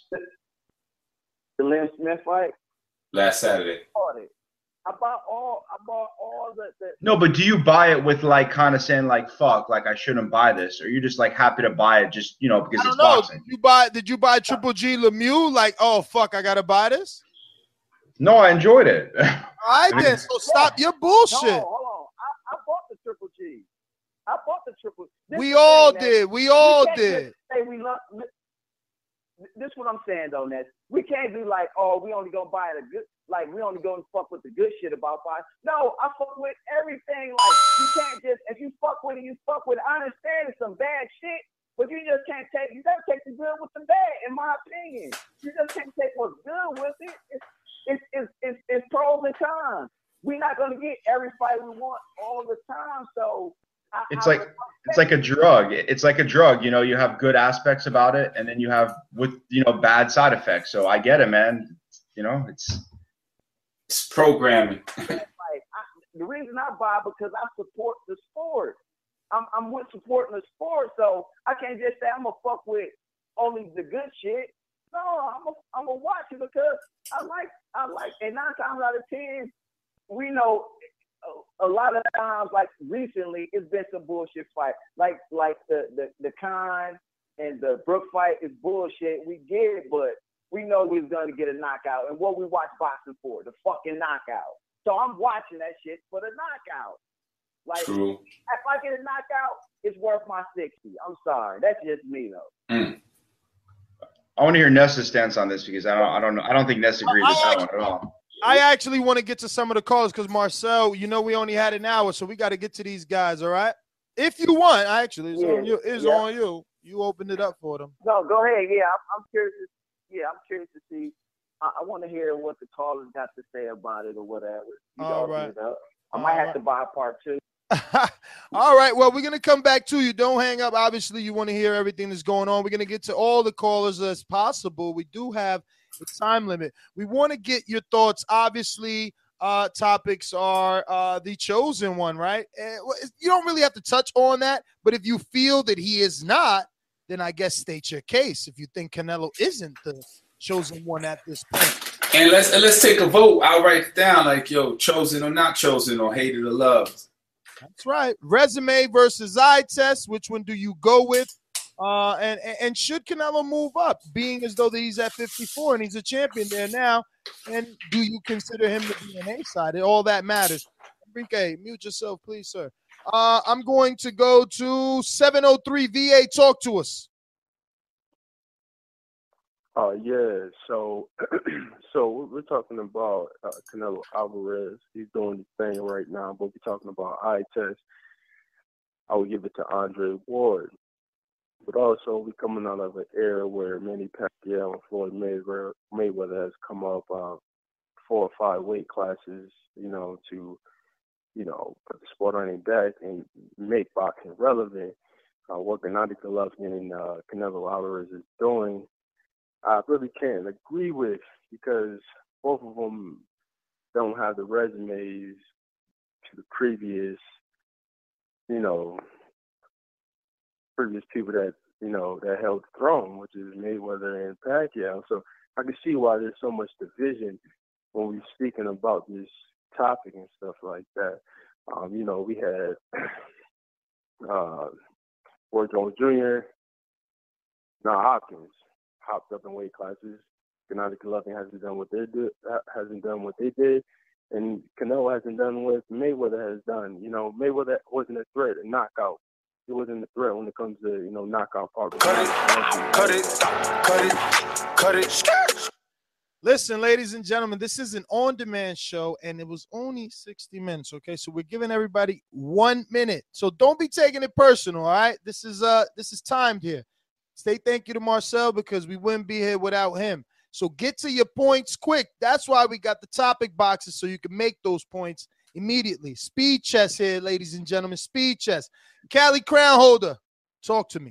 The Liam Smith fight? Last Saturday. I bought all the No, but do you buy it with like kind of saying like, fuck, like I shouldn't buy this? Or you just like happy to buy it just, you know, because it's boxing? Did you buy Triple G Lemieux? Like, oh, fuck, I got to buy this? No, I enjoyed it. All right, then. So stop your bullshit. No, hold on. I bought the Triple G. We all did. We all did. Hey, this is what I'm saying, though, Ness. We can't be like, oh, we only gonna buy the good, like we only gonna fuck with the good shit about buying. No, I fuck with everything. Like, you can't just, if you fuck with it, you fuck with it. I understand it's some bad shit, but you just can't take, you gotta take the good with the bad, in my opinion. You just can't take what's good with it. It's pros and cons. We're not gonna get every fight we want all the time, so it's like a drug. It's like a drug. You know, you have good aspects about it, and then you have bad side effects. So I get it, man. You know, it's programming. The reason I buy because I support the sport. I'm with supporting the sport, so I can't just say I'm gonna fuck with only the good shit. No, I'm gonna watch it because I like, and 9 times out of 10, we know a lot of times, like recently, it's been some bullshit fight. Like the Khan and the Brook fight is bullshit. We get it, but we know we're gonna get a knockout. And what we watch boxing for? The fucking knockout. So I'm watching that shit for the knockout. Like, True. if I get a knockout, it's worth my 60. I'm sorry. That's just me, though. I want to hear Nessa's stance on this because I don't think Nessa agrees with that one at all. I actually want to get to some of the calls because Marcel, you know, we only had an hour, so we got to get to these guys. All right. If you want, actually, it's on you. It's on you. You opened it up for them. No, go ahead. Yeah, I'm curious. I'm curious to see. I want to hear what the callers got to say about it or whatever. All right. I might have to buy a part 2. All right. Well, we're going to come back to you. Don't hang up. Obviously, you want to hear everything that's going on. We're going to get to all the callers as possible. We do have a time limit. We want to get your thoughts. Obviously, topics are the chosen one, right? You don't really have to touch on that. But if you feel that he is not, then I guess state your case. If you think Canelo isn't the chosen one at this point. And let's take a vote. I'll write it down like, yo, chosen or not chosen or hated or loved. That's right. Resume versus eye test. Which one do you go with? And should Canelo move up, being as though that he's at 54 and he's a champion there now? And do you consider him to be an A-side? All that matters. Enrique, mute yourself, please, sir. I'm going to go to 703 VA. Talk to us. Yeah. So we're talking about Canelo Alvarez. He's doing his thing right now, but we're talking about eye test. I would give it to Andre Ward. But also, we're coming out of an era where Manny Pacquiao and Floyd Mayweather has come up 4 or 5 weight classes, to, put the sport on their back and make boxing relevant. What Gennady Golovkin and Canelo Alvarez is doing, I really can't agree with, because both of them don't have the resumes to the previous people that, that held the throne, which is Mayweather and Pacquiao. So I can see why there's so much division when we're speaking about this topic and stuff like that. We had Roy Jones Jr., Hopkins hopped up in weight classes. Gennady Golovkin hasn't done what they did, and Canelo hasn't done what Mayweather has done. Mayweather wasn't a threat, a knockout. He wasn't a threat when it comes to knockout power. Cut it. Listen, ladies and gentlemen, this is an on-demand show, and it was only 60 minutes. Okay, so we're giving everybody 1 minute. So don't be taking it personal. All right, this is timed here. Say thank you to Marcel, because we wouldn't be here without him. So get to your points quick. That's why we got the topic boxes, so you can make those points immediately. Speed chess here, ladies and gentlemen. Speed chess. Cali Crown Holder, talk to me.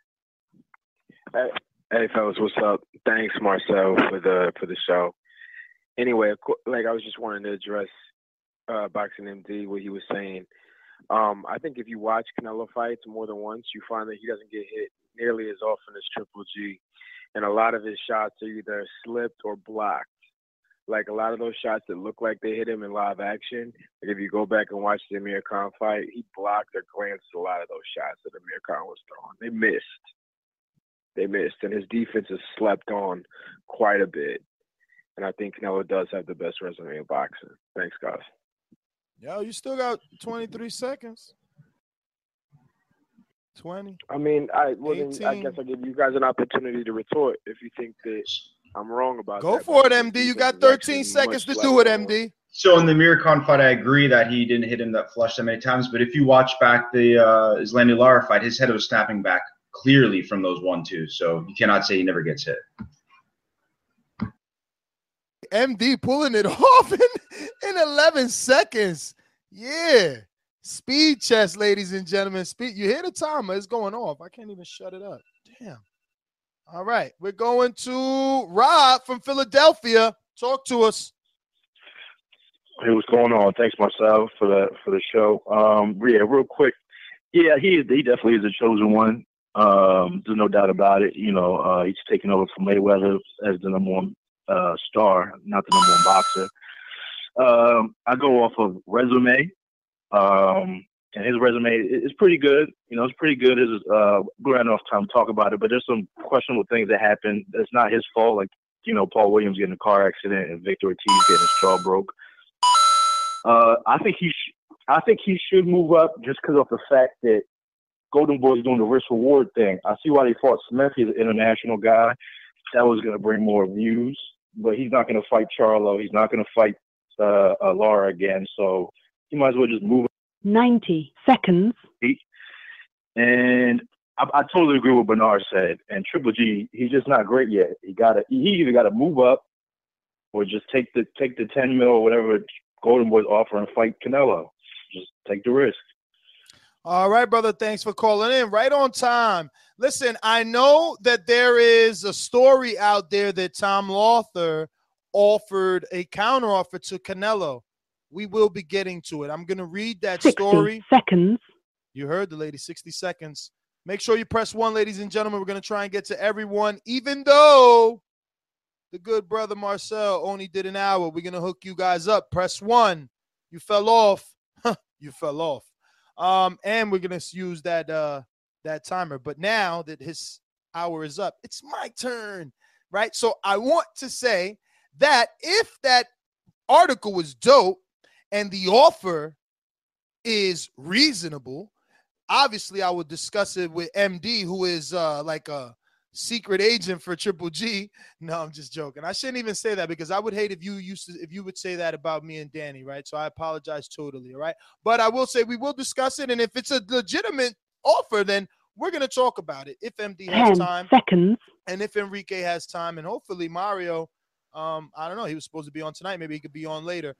Hey fellas, what's up? Thanks, Marcel, for the show. Anyway, I was just wanting to address Boxing MD, what he was saying. I think if you watch Canelo fights more than once, you find that he doesn't get hit nearly as often as Triple G. And a lot of his shots are either slipped or blocked. Like a lot of those shots that look like they hit him in live action, like if you go back and watch the Amir Khan fight, he blocked or glanced a lot of those shots that Amir Khan was throwing. They missed. And his defense has slept on quite a bit. And I think Canelo does have the best resume in boxing. Thanks, guys. Yo, you still got 23 seconds. 20. I mean, I guess I'll give you guys an opportunity to retort if you think that I'm wrong about that. Go for it, MD. You got 13 seconds to do it, MD. So in the Amir Khan fight, I agree that he didn't hit him that flush that many times. But if you watch back the Islandy Lara fight, his head was snapping back clearly from those 1-2. So you cannot say he never gets hit. MD pulling it off in 11 seconds. Yeah. Speed chess, ladies and gentlemen. You hear the timer. It's going off. I can't even shut it up. Damn. All right. We're going to Rob from Philadelphia. Talk to us. Hey, what's going on? Thanks, Marcel, for the show. Yeah, real quick. Yeah, he definitely is a chosen one. There's no doubt about it. You know, he's taking over from Mayweather as the number one star, not the number one boxer. I go off of resume, and his resume is pretty good. You know, it's pretty good. We don't have enough time to talk about it, but there's some questionable things that happen. It's not his fault. Like, you know, Paul Williams getting in a car accident and Victor Ortiz getting his jaw broke. I think he should move up just because of the fact that Golden Boy's doing the risk reward thing. I see why they fought Smith. He's an international guy. That was going to bring more views, but he's not going to fight Charlo. He's not going to fight Lara again. So he might as well just move up. 90 seconds. And I totally agree with what Bernard said. And Triple G, he's just not great yet. He either got to move up or just take the 10 mil or whatever Golden Boy's offer and fight Canelo. Just take the risk. All right, brother. Thanks for calling in. Right on time. Listen, I know that there is a story out there that Tom Lothar offered a counteroffer to Canelo. We will be getting to it. I'm going to read that 60 story. seconds. You heard the lady, 60 seconds. Make sure you press 1, ladies and gentlemen. We're going to try and get to everyone, even though the good brother Marcel only did an hour. We're going to hook you guys up. Press 1. You fell off. You fell off. And we're going to use that timer. But now that his hour is up, it's my turn, right? So I want to say that if that article was dope and the offer is reasonable, obviously I would discuss it with MD, who is like a secret agent for Triple G. No, I'm just joking. I shouldn't even say that because I would hate if you would say that about me and Danny, right? So I apologize totally, all right? But I will say we will discuss it, and if it's a legitimate offer, then we're going to talk about it if MD has 10 time. seconds. And if Enrique has time, and hopefully Mario, I don't know, he was supposed to be on tonight. Maybe he could be on later.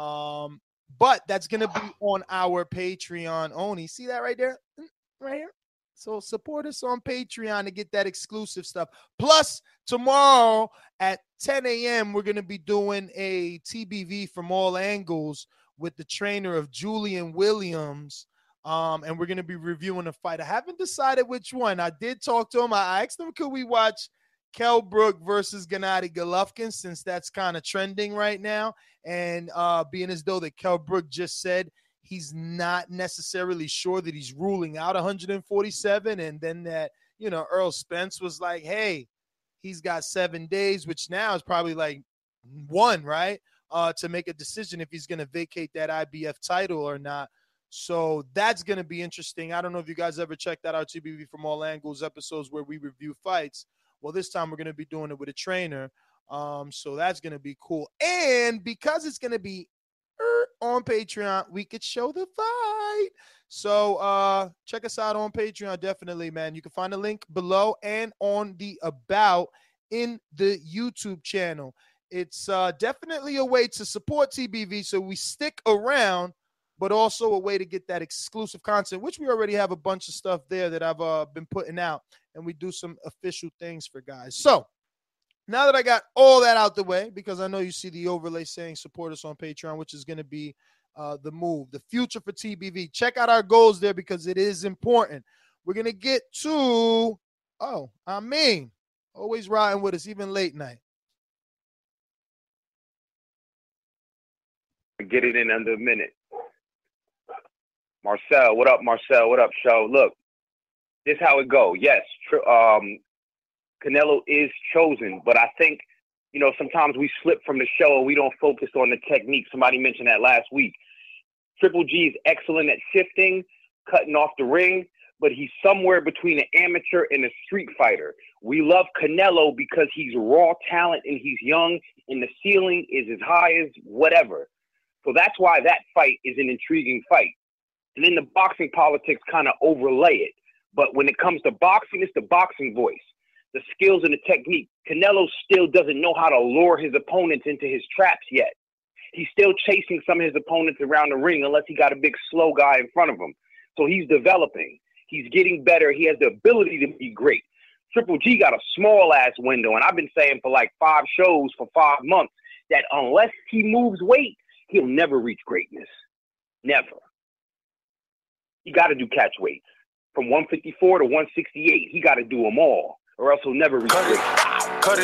But that's going to be on our Patreon only. See that right there? Right here? So support us on Patreon to get that exclusive stuff. Plus, tomorrow at 10 a.m., we're going to be doing a TBV from all angles with the trainer of Julian Williams. And we're going to be reviewing a fight. I haven't decided which one. I did talk to him. I asked him, could we watch Kell Brook versus Gennady Golovkin, since that's kind of trending right now. And being as though that Kell Brook just said he's not necessarily sure that he's ruling out 147. And then that, you know, Earl Spence was like, hey, he's got 7 days, which now is probably like 1, right? To make a decision if he's going to vacate that IBF title or not. So that's going to be interesting. I don't know if you guys ever checked out our TBV from all angles episodes where we review fights. Well, this time we're going to be doing it with a trainer. So that's going to be cool. And because it's going to be on Patreon, we could show the fight. So check us out on Patreon. Definitely, man. You can find the link below and on the About in the YouTube channel. It's definitely a way to support TBV so we stick around, but also a way to get that exclusive content, which we already have a bunch of stuff there that I've been putting out, and we do some official things for guys. So now that I got all that out the way, because I know you see the overlay saying support us on Patreon, which is going to be the move, the future for TBV. Check out our goals there because it is important. We're going to get to, always riding with us, even late night. Get it in under a minute. Marcel, what up, Marcel? What up, show? Look, this how it go. Yes, Canelo is chosen, but I think, you know, sometimes we slip from the show and we don't focus on the technique. Somebody mentioned that last week. Triple G is excellent at shifting, cutting off the ring, but he's somewhere between an amateur and a street fighter. We love Canelo because he's raw talent and he's young and the ceiling is as high as whatever. So that's why that fight is an intriguing fight. And then the boxing politics kind of overlay it. But when it comes to boxing, it's the boxing voice, the skills and the technique. Canelo still doesn't know how to lure his opponents into his traps yet. He's still chasing some of his opponents around the ring unless he got a big slow guy in front of him. So he's developing. He's getting better. He has the ability to be great. Triple G got a small-ass window, and I've been saying for like 5 shows for 5 months that unless he moves weight, he'll never reach greatness. Never. You got to do catch weight. from 154 to 168. He got to do them all, or else he'll never reach it. Cut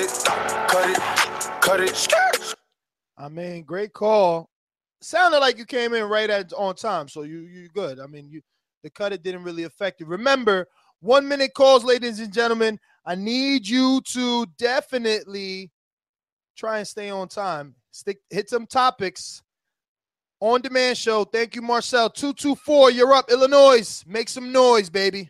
it. I mean, great call. Sounded like you came in right on time, so you good. I mean, the cut it didn't really affect you. Remember, 1 minute calls, ladies and gentlemen. I need you to definitely try and stay on time. Hit some topics. On demand show. Thank you, Marcel. 224, you're up. Illinois. Make some noise, baby.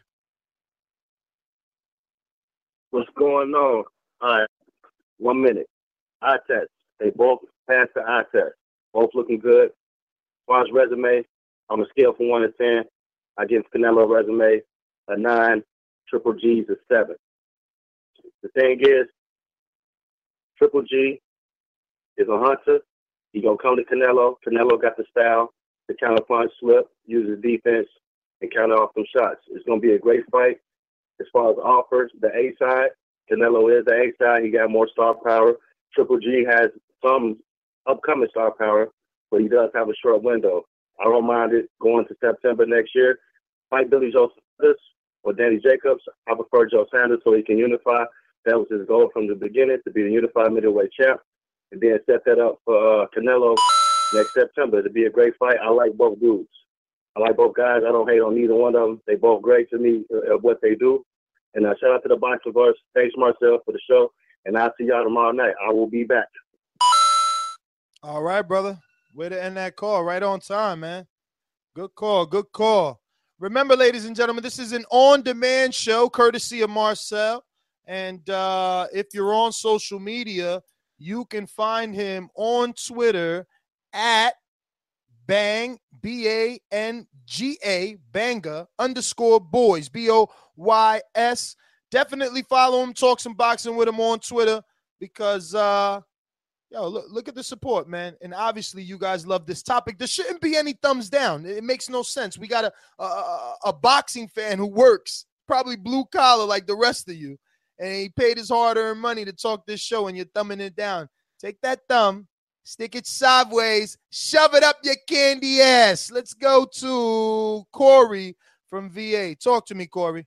What's going on? All right. 1 minute. Eye test. They both passed the eye test. Both looking good. As far as resume, on a scale from 1 to 10, I give Canelo resume a 9. Triple G's a 7. The thing is, Triple G is a hunter. He gonna come to Canelo. Canelo got the style to counter punch, slip, use his defense, and counter off some shots. It's gonna be a great fight. As far as offers, the A side, Canelo is the A side. He got more star power. Triple G has some upcoming star power, but he does have a short window. I don't mind it going to September next year. Fight Billy Joe Sanders or Danny Jacobs. I prefer Joe Sanders so he can unify. That was his goal from the beginning, to be the unified middleweight champ. And then set that up for Canelo next September to be a great fight. I like both dudes. I like both guys. I don't hate on neither one of them. They both great to me at what they do. And shout out to the Boxerverse. Thanks, Marcel, for the show. And I'll see y'all tomorrow night. I will be back. All right, brother. Way to end that call. Right on time, man. Good call. Good call. Remember, ladies and gentlemen, this is an on-demand show courtesy of Marcel. And if you're on social media, you can find him on Twitter at Bang, B-A-N-G-A, Banga, _boys, B-O-Y-S. Definitely follow him, talk some boxing with him on Twitter because, look at the support, man. And obviously you guys love this topic. There shouldn't be any thumbs down. It makes no sense. We got a boxing fan who works, probably blue collar like the rest of you. And he paid his hard-earned money to talk this show, and you're thumbing it down. Take that thumb, stick it sideways, shove it up your candy ass. Let's go to Corey from VA. Talk to me, Corey.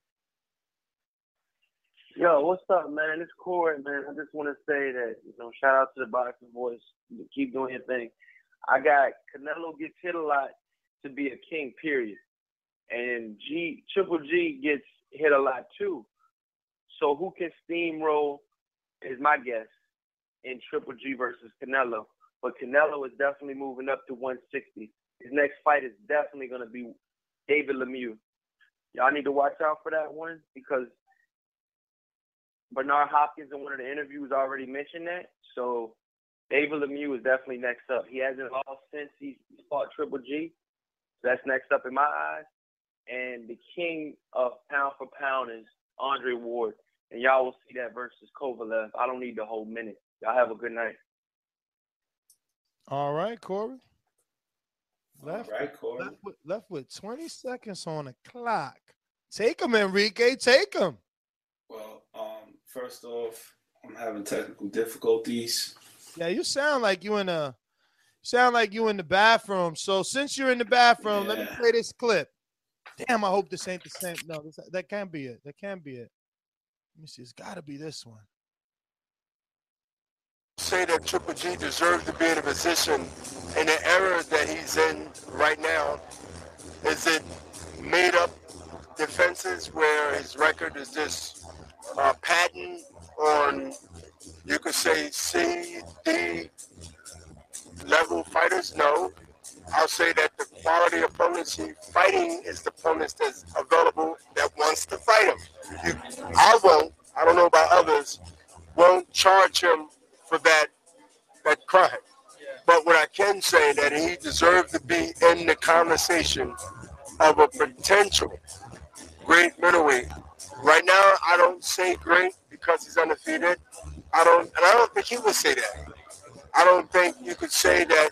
Yo, what's up, man? It's Corey, man. I just want to say that, shout out to the Boxing Voice. Keep doing your thing. I got Canelo gets hit a lot to be a king, period. And Triple G gets hit a lot, too. So who can steamroll is my guess in Triple G versus Canelo. But Canelo is definitely moving up to 160. His next fight is definitely going to be David Lemieux. Y'all need to watch out for that one because Bernard Hopkins in one of the interviews already mentioned that. So David Lemieux is definitely next up. He hasn't lost since he fought Triple G. So that's next up in my eyes. And the king of pound for pound is Andre Ward. And y'all will see that versus Kovalev. I don't need the whole minute. Y'all have a good night. All right, Corey. Left with 20 seconds on the clock. Take him, Enrique. Take him. Well, first off, I'm having technical difficulties. Yeah, you sound like you in the bathroom. So since you're in the bathroom, let me play this clip. Damn, I hope this ain't the same. No, that can't be it. That can't be it. Let me see. It's got to be this one. Say that Triple G deserves to be in a position in the era that he's in right now. Is it made up defenses where his record is just patent on, you could say, C, D level fighters? No. I'll say that the quality opponents he's fighting is the opponents that's available that wants to fight him. I don't know about others, won't charge him for that crime. But what I can say that he deserves to be in the conversation of a potential great middleweight. Right now, I don't say great because he's undefeated. I don't think he would say that. I don't think you could say that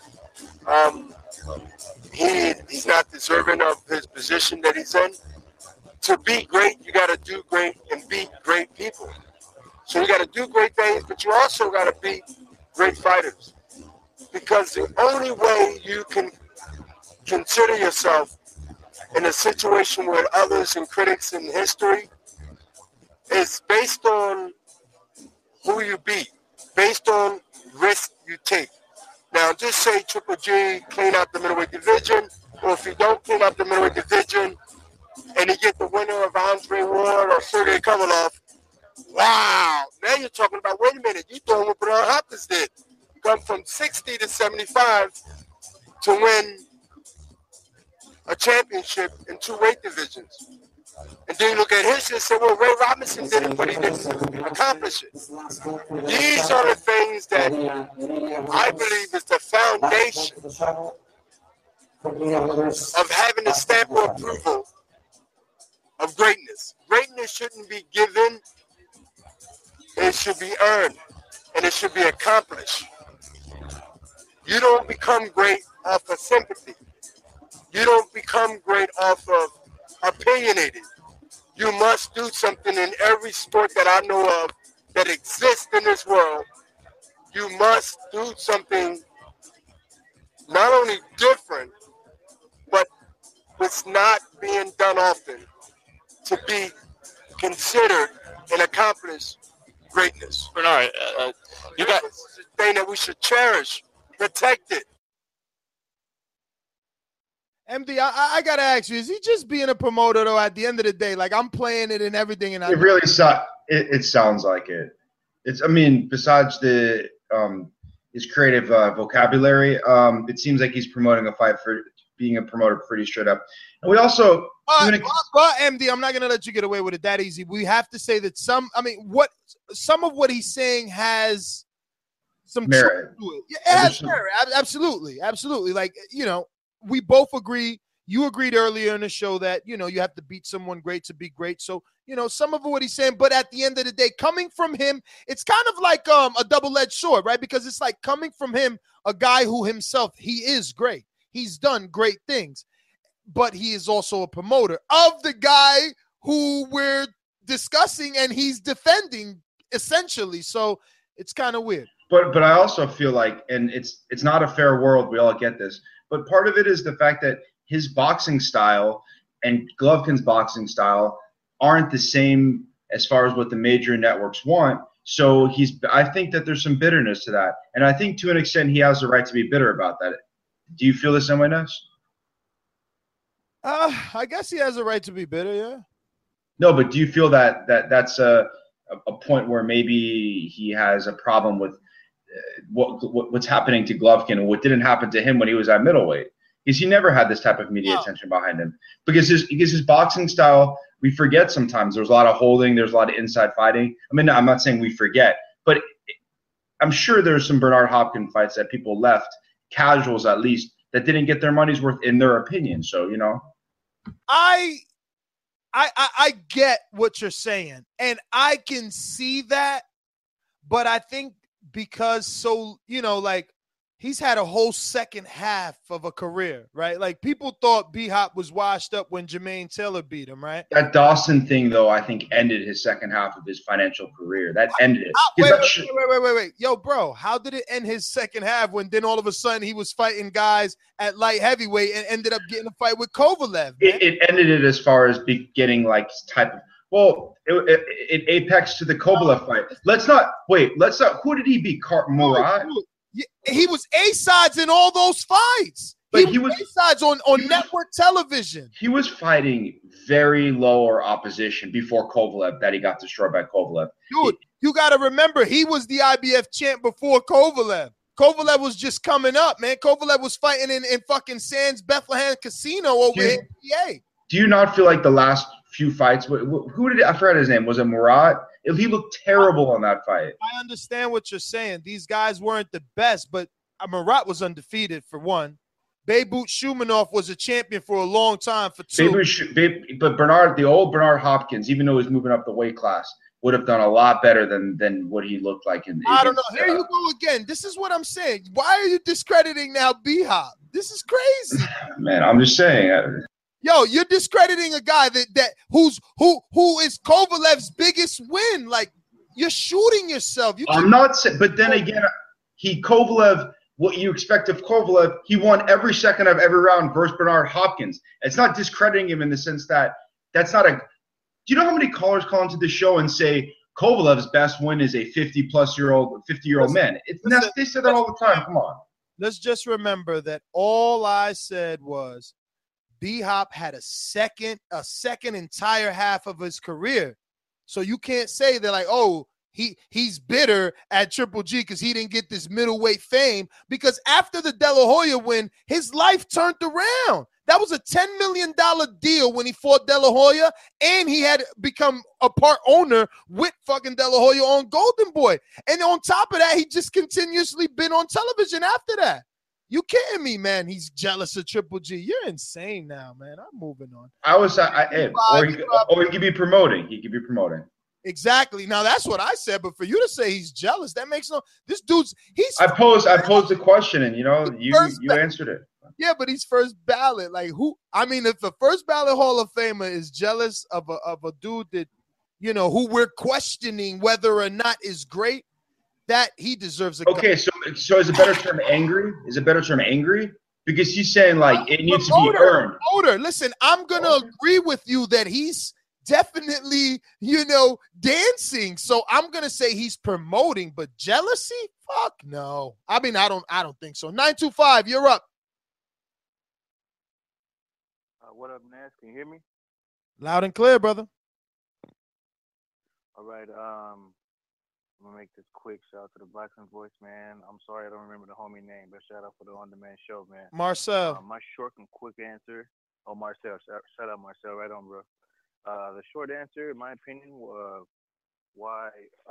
he's not deserving of his position that he's in. To be great, you got to do great and beat great people. So you got to do great things, but you also got to beat great fighters. Because the only way you can consider yourself in a situation with others and critics in history is based on who you beat, based on risk you take. Now, just say Triple G clean out the middleweight division, or if you don't clean out the middleweight division and you get the winner of Andre Ward or Sergey Kovalev, wow, now you're talking about, wait a minute, you're doing what Bernard Hopkins did. Come from 60 to 75 to win a championship in 2 weight divisions. And then you look at history and say, well, Ray Robinson did it, but he didn't accomplish it. These are the things that I believe is the foundation of having a stamp of approval of greatness. Greatness shouldn't be given, it should be earned, and it should be accomplished. You don't become great off of sympathy. You don't become great off of opinionated. You must do something in every sport that I know of that exists in this world. You must do something not only different, but what's not being done often to be considered and accomplish greatness. Bernard, you got this is a thing that we should cherish, protect it. MD, I gotta ask you: is he just being a promoter though? At the end of the day, like I'm playing it and everything, and it really it sounds like it. It's, I mean, besides the his creative vocabulary, it seems like he's promoting a fight for being a promoter pretty straight up. And we also, but MD, I'm not gonna let you get away with it that easy. We have to say that some of what he's saying has some merit. truth to it. Yeah, it has merit. Absolutely. Like, you know, we both agree. You agreed earlier in the show that, you know, you have to beat someone great to be great. So, you know, some of what he's saying, but at the end of the day, coming from him, it's kind of like a double-edged sword, right? Because it's like coming from him, a guy who himself, he is great. He's done great things, but he is also a promoter of the guy who we're discussing and he's defending essentially. So it's kind of weird. But I also feel like, and it's not a fair world, we all get this, but part of it is the fact that his boxing style and Golovkin's boxing style aren't the same as far as what the major networks want. So I think that there's some bitterness to that. And I think to an extent he has the right to be bitter about that. Do you feel the same way, Ness? I guess he has a right to be bitter, yeah. No, but do you feel that that's a point where maybe he has a problem with what's happening to Golovkin and what didn't happen to him when he was at middleweight? Because he never had this type of media attention behind him. Because his boxing style, we forget sometimes. There's a lot of holding. There's a lot of inside fighting. I mean, I'm not saying we forget, but I'm sure there's some Bernard Hopkins fights that people left, casuals at least, that didn't get their money's worth in their opinion. So, you know. I get what you're saying, and I can see that, but I think because like he's had a whole second half of a career, right? Like people thought B-Hop was washed up when Jermaine Taylor beat him, right? That Dawson thing, though, I think ended his second half of his financial career. That ended it. Wait. Yo, bro, how did it end his second half when then all of a sudden he was fighting guys at light heavyweight and ended up getting a fight with Kovalev? It ended it as far as getting like type of, well, it apex to the Kovalev fight. Let's not, who did he beat? Murat? He was A-sides in all those fights. But he was A-sides on network television. He was fighting very lower opposition before Kovalev that he got destroyed by Kovalev. Dude, you got to remember, he was the IBF champ before Kovalev. Kovalev was just coming up, man. Kovalev was fighting in fucking Sands Bethlehem Casino over in PA. Do you not feel like the last few fights, who did I forgot his name? Was it Murat? He looked terrible on that fight. I understand what you're saying. These guys weren't the best, but Murat was undefeated for one. Beirut Shumanov was a champion for a long time for two. But the old Bernard Hopkins, even though he's moving up the weight class, would have done a lot better than what he looked like. I don't know. Here you go again. This is what I'm saying. Why are you discrediting now B-Hop? This is crazy. Man, I'm just saying. Yo, you're discrediting a guy who is Kovalev's biggest win. Like, you're shooting yourself. I'm not saying, but then again, Kovalev what you expect of Kovalev. He won every second of every round versus Bernard Hopkins. It's not discrediting him in the sense that that's not a – do you know how many callers call into the show and say Kovalev's best win is a 50-year-old man? They say that all the time. Come on. Let's just remember that all I said was B-Hop had a second entire half of his career. So you can't say that like, oh, he's bitter at Triple G because he didn't get this middleweight fame, because after the De La Hoya win, his life turned around. That was a $10 million deal when he fought De La Hoya, and he had become a part owner with fucking De La Hoya on Golden Boy. And on top of that, he just continuously been on television after that. You kidding me, man? He's jealous of Triple G. You're insane now, man. I'm moving on. Or he could be promoting. He could be promoting. Exactly. Now that's what I said, but for you to say he's jealous, that makes no. This dude's I posed the question, and you answered it. Yeah, but he's first ballot. Like who? I mean, if the first ballot Hall of Famer is jealous of a dude that, who we're questioning whether or not is great, that he deserves a. Okay, so is a better term angry? Is a better term angry? Because he's saying like it needs to be earned. Listen, I'm gonna agree with you that he's definitely, dancing. So I'm gonna say he's promoting, but jealousy? Fuck no. I mean, I don't think so. 925, you're up. What up, Nas? Can you hear me? Loud and clear, brother. All right. I'm gonna make this quick. Shout out to the Boxing Voice, man. I'm sorry I don't remember the homie name, but shout out for the on-demand show, man. Marcel. My short and quick answer. Oh, Marcel. Shout out, Marcel. Right on, bro. The short answer, in my opinion, why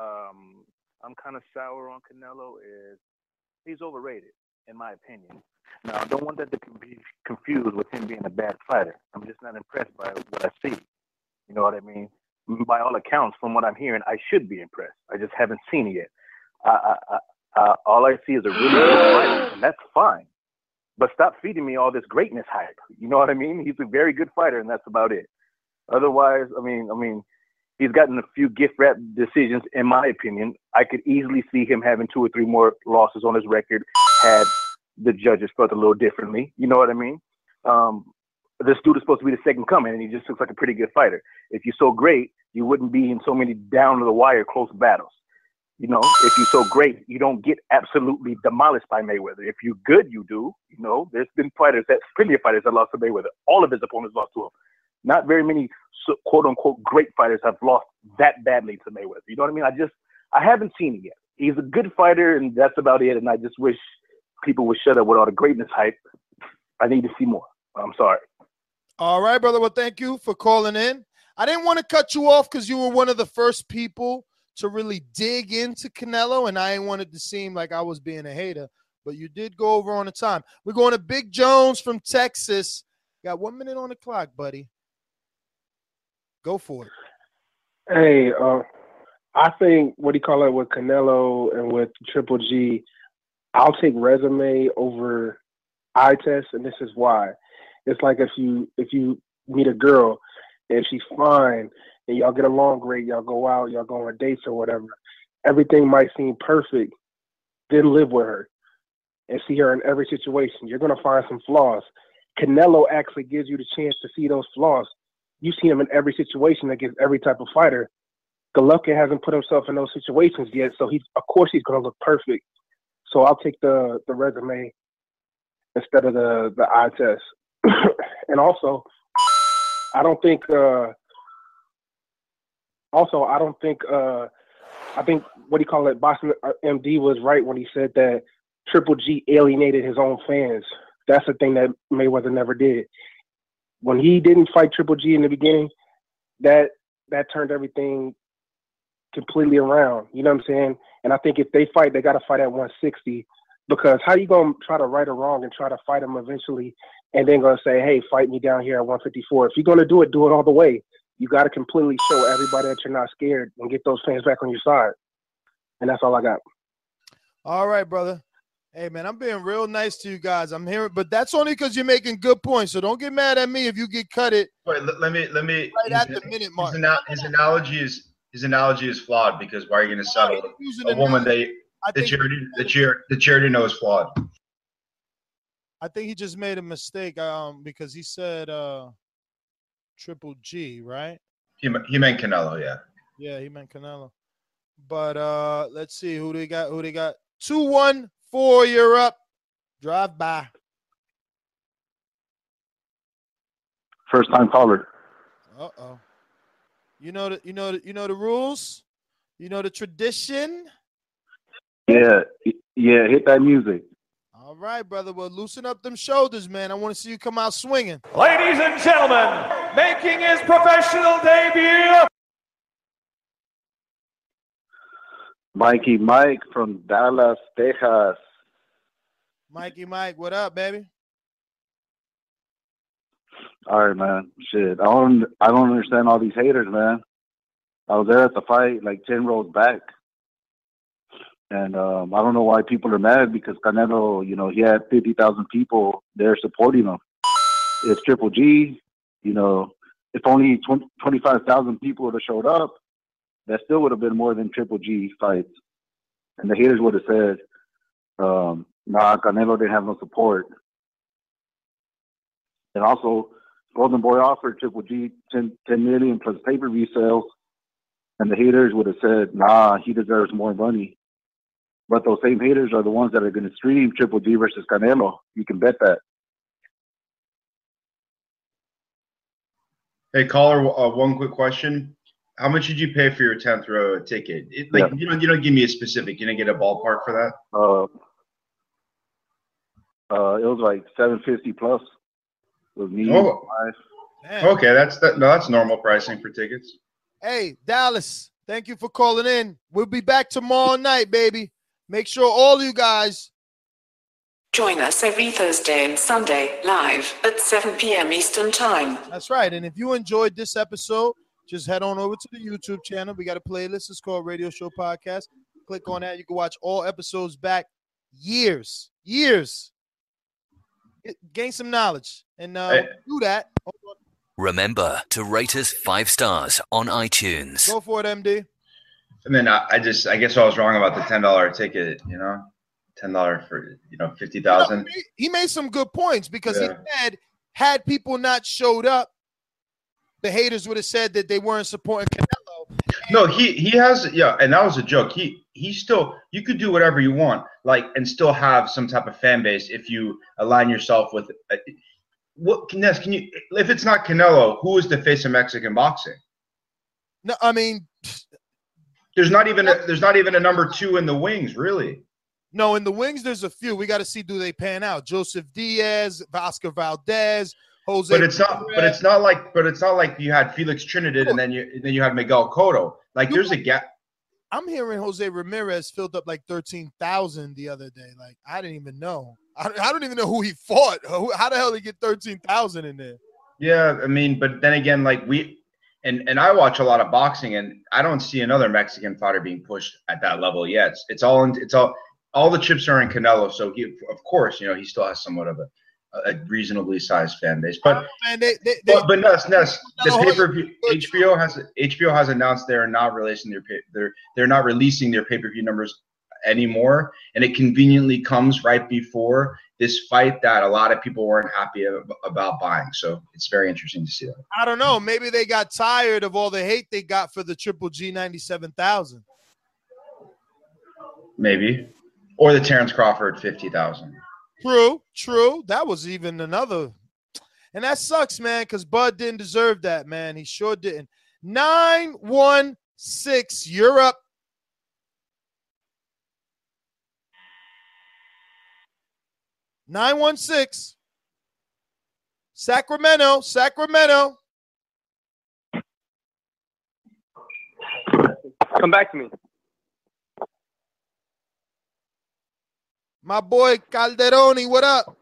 I'm kind of sour on Canelo is he's overrated, in my opinion. Now, I don't want that to be confused with him being a bad fighter. I'm just not impressed by what I see. You know what I mean? By all accounts, from what I'm hearing, I should be impressed. I just haven't seen it yet. All I see is a really good fighter, and that's fine. But stop feeding me all this greatness hype. You know what I mean? He's a very good fighter, and that's about it. Otherwise, I mean, he's gotten a few gift wrap decisions, in my opinion. I could easily see him having 2 or 3 more losses on his record had the judges felt a little differently. You know what I mean? This dude is supposed to be the second coming, and he just looks like a pretty good fighter. If you're so great, you wouldn't be in so many down-to-the-wire close battles. If you're so great, you don't get absolutely demolished by Mayweather. If you're good, you do. There's been plenty of fighters that lost to Mayweather. All of his opponents lost to him. Not very many quote-unquote great fighters have lost that badly to Mayweather. You know what I mean? I haven't seen it yet. He's a good fighter, and that's about it, and I just wish people would shut up with all the greatness hype. I need to see more. I'm sorry. All right, brother. Well, thank you for calling in. I didn't want to cut you off because you were one of the first people to really dig into Canelo, and I ain't wanted to seem like I was being a hater, but you did go over on the time. We're going to Big Jones from Texas. Got 1 minute on the clock, buddy. Go for it. Hey, I think with Canelo and with Triple G, I'll take resume over eye test, and this is why. It's like if you meet a girl and she's fine and y'all get along great, y'all go out, y'all go on dates or whatever, everything might seem perfect, then live with her and see her in every situation. You're going to find some flaws. Canelo actually gives you the chance to see those flaws. You see him in every situation against every type of fighter. Golovkin hasn't put himself in those situations yet, so of course he's going to look perfect. So I'll take the resume instead of the eye test. And also, I think Boxing MD was right when he said that Triple G alienated his own fans. That's the thing that Mayweather never did. When he didn't fight Triple G in the beginning, that turned everything completely around. You know what I'm saying? And I think if they fight, they got to fight at 160, because how you going to try to right a wrong and try to fight him eventually and then going to say, hey, fight me down here at 154? If you're going to do it all the way. You got to completely show everybody that you're not scared and get those fans back on your side. And that's all I got. All right, brother. Hey, man, I'm being real nice to you guys. I'm hearing, but that's only because you're making good points. So don't get mad at me if you get cut it. Wait, let me. Right at the minute mark. His analogy is flawed, because why are you going to settle a woman the charity know is flawed. I think he just made a mistake because he said Triple G, right? He meant Canelo, yeah. Yeah, he meant Canelo. But let's see who they got. 2-1-4, you're up. Drive by. First time caller. Uh-oh. You know the rules? You know the tradition? Yeah, hit that music. All right, brother. Well, loosen up them shoulders, man. I want to see you come out swinging. Ladies and gentlemen, making his professional debut. Mikey Mike from Dallas, Texas. Mikey Mike, what up, baby? All right, man. Shit, I don't understand all these haters, man. I was there at the fight, like 10 rows back, and I don't know why people are mad because Canelo, he had 50,000 people there supporting him. It's Triple G, if only 25,000 people would have showed up, that still would have been more than Triple G fights. And the haters would have said, nah, Canelo didn't have no support. And also, Golden Boy offered Triple G 10 million plus pay-per-view sales. And the haters would have said, nah, he deserves more money. But those same haters are the ones that are going to stream Triple G versus Canelo. You can bet that. Hey, caller, one quick question. How much did you pay for your 10th row ticket? You don't give me a specific. You didn't get a ballpark for that? It was like $750 plus. With me. Okay, that's normal pricing for tickets. Hey, Dallas, thank you for calling in. We'll be back tomorrow night, baby. Make sure all you guys join us every Thursday and Sunday live at 7 p.m. Eastern Time. That's right. And if you enjoyed this episode, just head on over to the YouTube channel. We got a playlist. It's called Radio Show Podcast. Click on that. You can watch all episodes back years. Gain some knowledge. And do that. Remember to rate us 5 stars on iTunes. Go for it, MD. And then I guess I was wrong about the $10 ticket, $10 for, 50,000. He made some good points because he said had people not showed up, the haters would have said that they weren't supporting Canelo. No, he has, and that was a joke. He still, you could do whatever you want, and still have some type of fan base if you align yourself with Ness, can you, if it's not Canelo, who is the face of Mexican boxing? No, I mean, there's not even a number 2 in the wings, really. No, in the wings, there's a few. We got to see, do they pan out? Joseph Diaz, Oscar Valdez, Jose. But it's not like you had Felix Trinidad and then you had Miguel Cotto. There's a gap. I'm hearing Jose Ramirez filled up like 13,000 the other day. I didn't even know. I don't even know who he fought. How the hell did he get 13,000 in there? Yeah, I mean, but then again, and I watch a lot of boxing, and I don't see another Mexican fighter being pushed at that level yet. It's all the chips are in Canelo, so he, of course, he still has somewhat of a reasonably sized fan base. But Ness, the pay-per-view, HBO has announced they're not releasing their pay-per-view numbers anymore, and it conveniently comes right before this fight that a lot of people weren't happy about buying. So it's very interesting to see that. I don't know. Maybe they got tired of all the hate they got for the Triple G 97,000. Maybe, or the Terrence Crawford 50,000. True. That was even another, and that sucks, man, because Bud didn't deserve that, man. He sure didn't. 9-1-6, you're up. (916) Sacramento. Come back to me. My boy Calderoni, what up?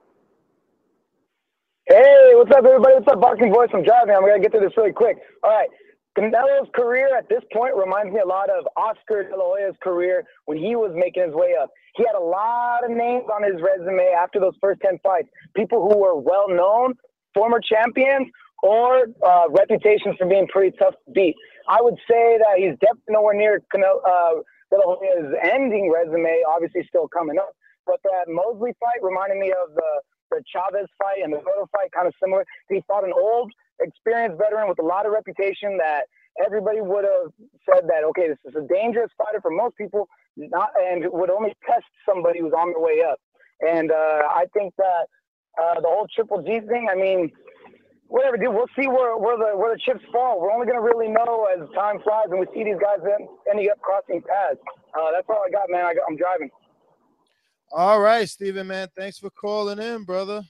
Hey, what's up, everybody? What's up, Boxing Voice? I'm driving. I'm going to get through this really quick. All right. Canelo's career at this point reminds me a lot of Oscar De La Hoya's career when he was making his way up. He had a lot of names on his resume after those first 10 fights. People who were well-known, former champions, or reputations for being pretty tough to beat. I would say that he's definitely nowhere near De La Hoya's ending resume, obviously still coming up. But that Mosley fight reminded me of the Chavez fight and the Cotto fight, kind of similar. He fought an old, experienced veteran with a lot of reputation that everybody would have said that, okay, this is a dangerous fighter for most people, and would only test somebody who's on their way up. And I think that the whole Triple G thing, I mean, whatever, dude, we'll see where the chips fall. We're only going to really know as time flies and we see these guys ending up crossing paths. That's all I got, man. I'm driving. All right, Steven, man. Thanks for calling in, brother.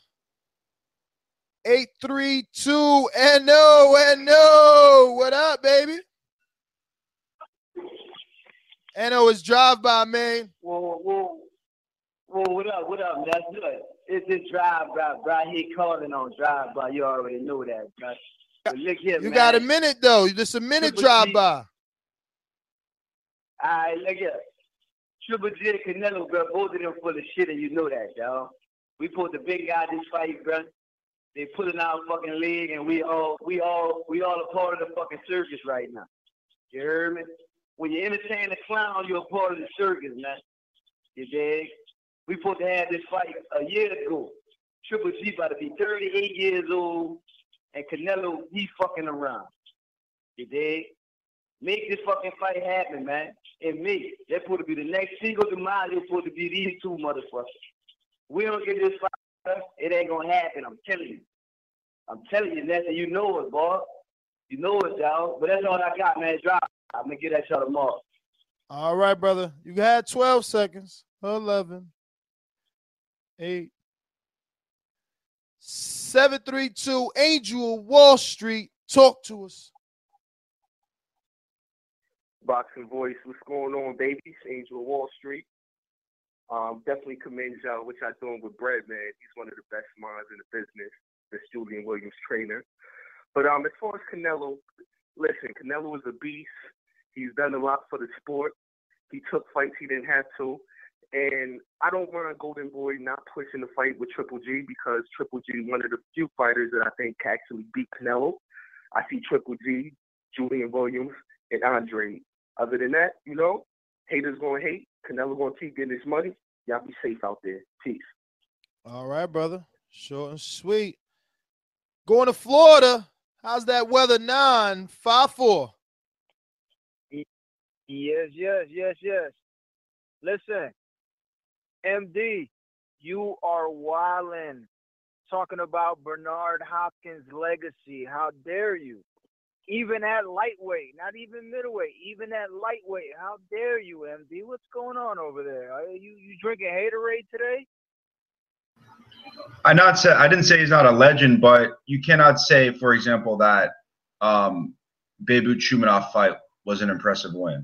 832 NO. What up, baby? NO is drive-by, man. Whoa, what up? That's good. It's just drive-by, bro. He calling on drive-by. You already know that, bro. But look here, You man. got a minute, though. Just a minute drive-by. All right, look here. Triple G and Canelo, bro, both of them full of shit, and you know that, dog. We put the big guy in this fight, bro. They put in our fucking league, and we all a part of the fucking circus right now. You heard me? When you entertain a clown, you're a part of the circus, man. You dig? We supposed to have this fight a year ago. Triple G about to be 38 years old, and Canelo, he fucking around. You dig? Make this fucking fight happen, man. And me. They're supposed to be the next Cinco de Mayo, supposed to be these two motherfuckers. We don't get this fight, it ain't gonna happen, I'm telling you. I'm telling you, Nathan, you know it, boy. You know it, dog. But that's all I got, man. Drop. I'm gonna get that shot tomorrow. All right, brother. You had 12 seconds. 11, 8, 732 Angel Wall Street. Talk to us. Boxing Voice, what's going on, baby? It's Angel of Wall Street. Definitely commend y'all what y'all doing with Brad, man. He's one of the best minds in the business. This Julian Williams trainer. But as far as Canelo, listen, Canelo is a beast. He's done a lot for the sport. He took fights he didn't have to. And I don't want Golden Boy not pushing the fight with Triple G because Triple G one of the few fighters that I think can actually beat Canelo. I see Triple G, Julian Williams, and Andre. Other than that, you know, haters gonna hate. Canelo gonna keep getting his money. Y'all be safe out there. Peace. All right, brother. Short and sweet. Going to Florida. How's that weather? 954. Yes. Listen, MD, you are wildin'. Talking about Bernard Hopkins' legacy. How dare you? Even at lightweight, not even middleweight, even at lightweight. How dare you, MD? What's going on over there? Are you drinking Haterade today? I didn't say he's not a legend, but you cannot say, for example, that Beibut Shumenov fight was an impressive win.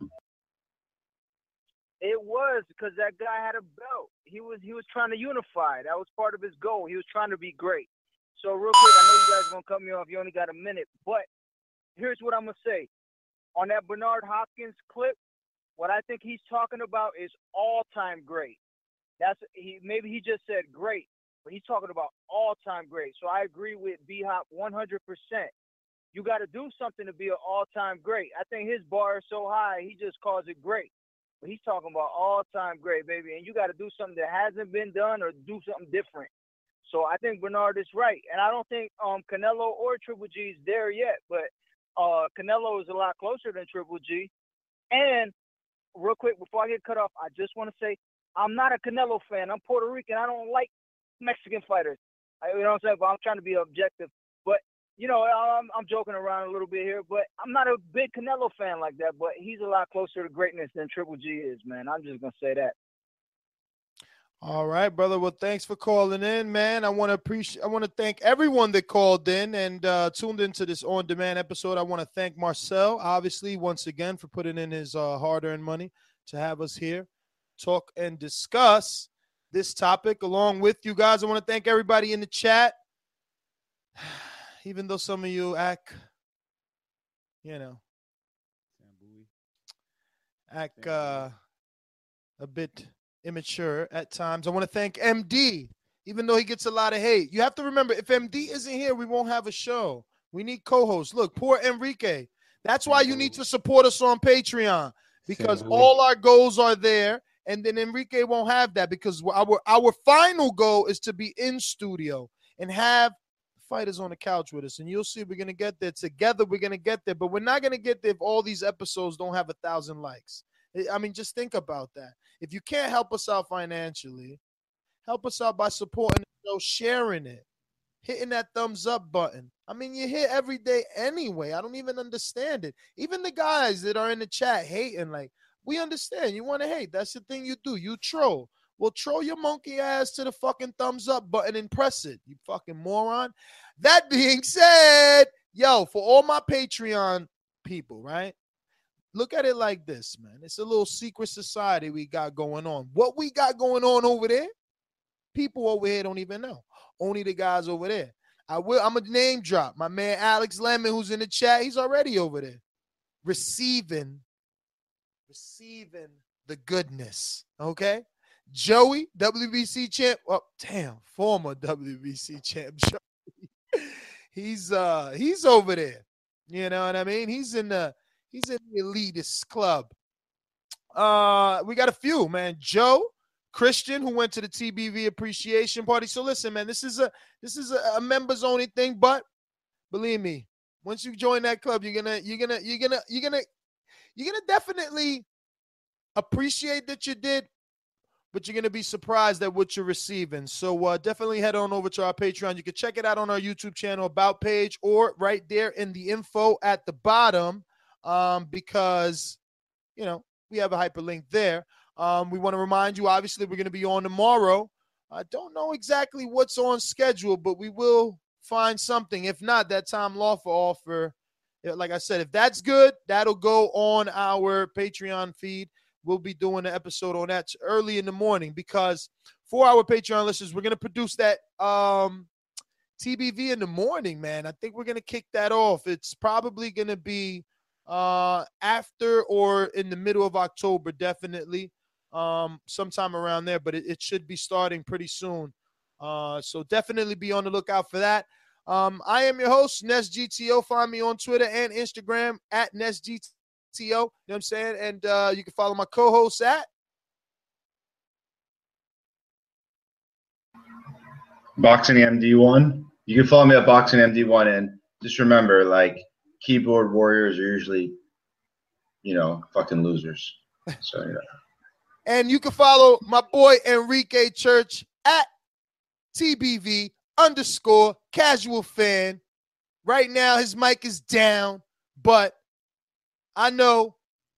It was because that guy had a belt. He was trying to unify. That was part of his goal. He was trying to be great. So real quick, I know you guys are gonna cut me off. You only got a minute, but here's what I'm gonna say. On that Bernard Hopkins clip, what I think he's talking about is all-time great. Maybe he just said great, but he's talking about all-time great. So I agree with B-Hop 100%. You got to do something to be an all-time great. I think his bar is so high, he just calls it great. But he's talking about all-time great, baby. And you got to do something that hasn't been done or do something different. So I think Bernard is right. And I don't think Canelo or Triple G is there yet. But Canelo is a lot closer than Triple G. And real quick, before I get cut off, I just want to say I'm not a Canelo fan. I'm Puerto Rican. I don't like Mexican fighters. You know what I'm saying? But I'm trying to be objective. But, you know, I'm joking around a little bit here. But I'm not a big Canelo fan like that. But he's a lot closer to greatness than Triple G is, man. I'm just going to say that. All right, brother. Well, thanks for calling in, man. I want to thank everyone that called in and tuned into this on-demand episode. I want to thank Marcel, obviously, once again, for putting in his hard-earned money to have us here, talk and discuss this topic along with you guys. I want to thank everybody in the chat, even though some of you act a bit immature at times. I want to thank MD, even though he gets a lot of hate. You have to remember, if MD isn't here, we won't have a show. We need co-hosts. Look, poor Enrique. That's why you need to support us on Patreon. because Same all our goals are there. And then Enrique won't have that because our final goal is to be in studio and have fighters on the couch with us. And you'll see we're going to get there. Together we're going to get there. But we're not going to get there if all these episodes don't have 1,000 likes. I mean, just think about that. If you can't help us out financially, help us out by supporting the show, sharing it, hitting that thumbs up button. I mean, you hit every day anyway. I don't even understand it. Even the guys that are in the chat hating, like, we understand. You want to hate. That's the thing you do. You troll. Well, troll your monkey ass to the fucking thumbs up button and press it, you fucking moron. That being said, yo, for all my Patreon people, right? Look at it like this, man. It's a little secret society we got going on. What we got going on over there, people over here don't even know. Only the guys over there. I'm a name drop. My man Alex Lemon, who's in the chat, he's already over there receiving the goodness, okay? Joey, WBC champ. Oh, damn, former WBC champ. Joey. He's over there. You know what I mean? He's in the elitist club. We got a few, man. Joe Christian, who went to the TBV appreciation party. So listen, man, this is a members only thing, but believe me, once you join that club, you're gonna definitely appreciate that you did, but you're going to be surprised at what you're receiving. So definitely head on over to our Patreon. You can check it out on our YouTube channel About page or right there in the info at the bottom because, you know, we have a hyperlink there. We want to remind you, obviously, we're going to be on tomorrow. I don't know exactly what's on schedule, but we will find something. If not, that Tom Lawfer offer, like I said, if that's good, that'll go on our Patreon feed. We'll be doing an episode on that early in the morning because for our Patreon listeners, we're going to produce that TBV in the morning, man. I think we're going to kick that off. It's probably going to be after or in the middle of October, definitely, sometime around there, but it should be starting pretty soon. So definitely be on the lookout for that. I am your host, NestGTO. Find me on Twitter and Instagram at NestGTO. You know what I'm saying? And you can follow my co-host at Boxing MD1. You can follow me at Boxing MD1, and just remember, like, keyboard warriors are usually, you know, fucking losers. So yeah. And you can follow my boy Enrique Church at TBV_casual_fan. Right now, his mic is down, but I know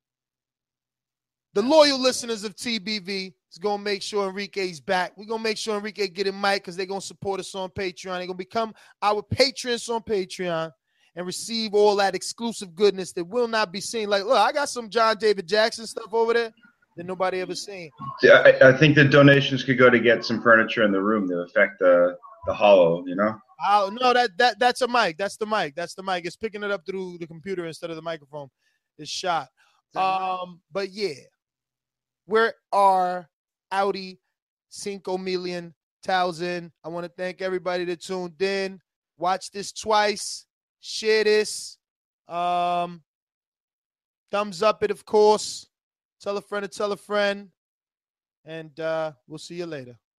the loyal listeners of TBV is going to make sure Enrique's back. We're going to make sure Enrique get a mic because they're going to support us on Patreon. They're going to become our patrons on Patreon and receive all that exclusive goodness that will not be seen. Like, look, I got some John David Jackson stuff over there that nobody ever seen. Yeah, I think the donations could go to get some furniture in the room to affect the hollow, you know? No, that's a mic. That's the mic. That's the mic. It's picking it up through the computer instead of the microphone. It's shot. But yeah, we are Audi 5,000,000. I want to thank everybody that tuned in. Watch this twice. Share this. Thumbs up it, of course. Tell a friend to tell a friend. And we'll see you later.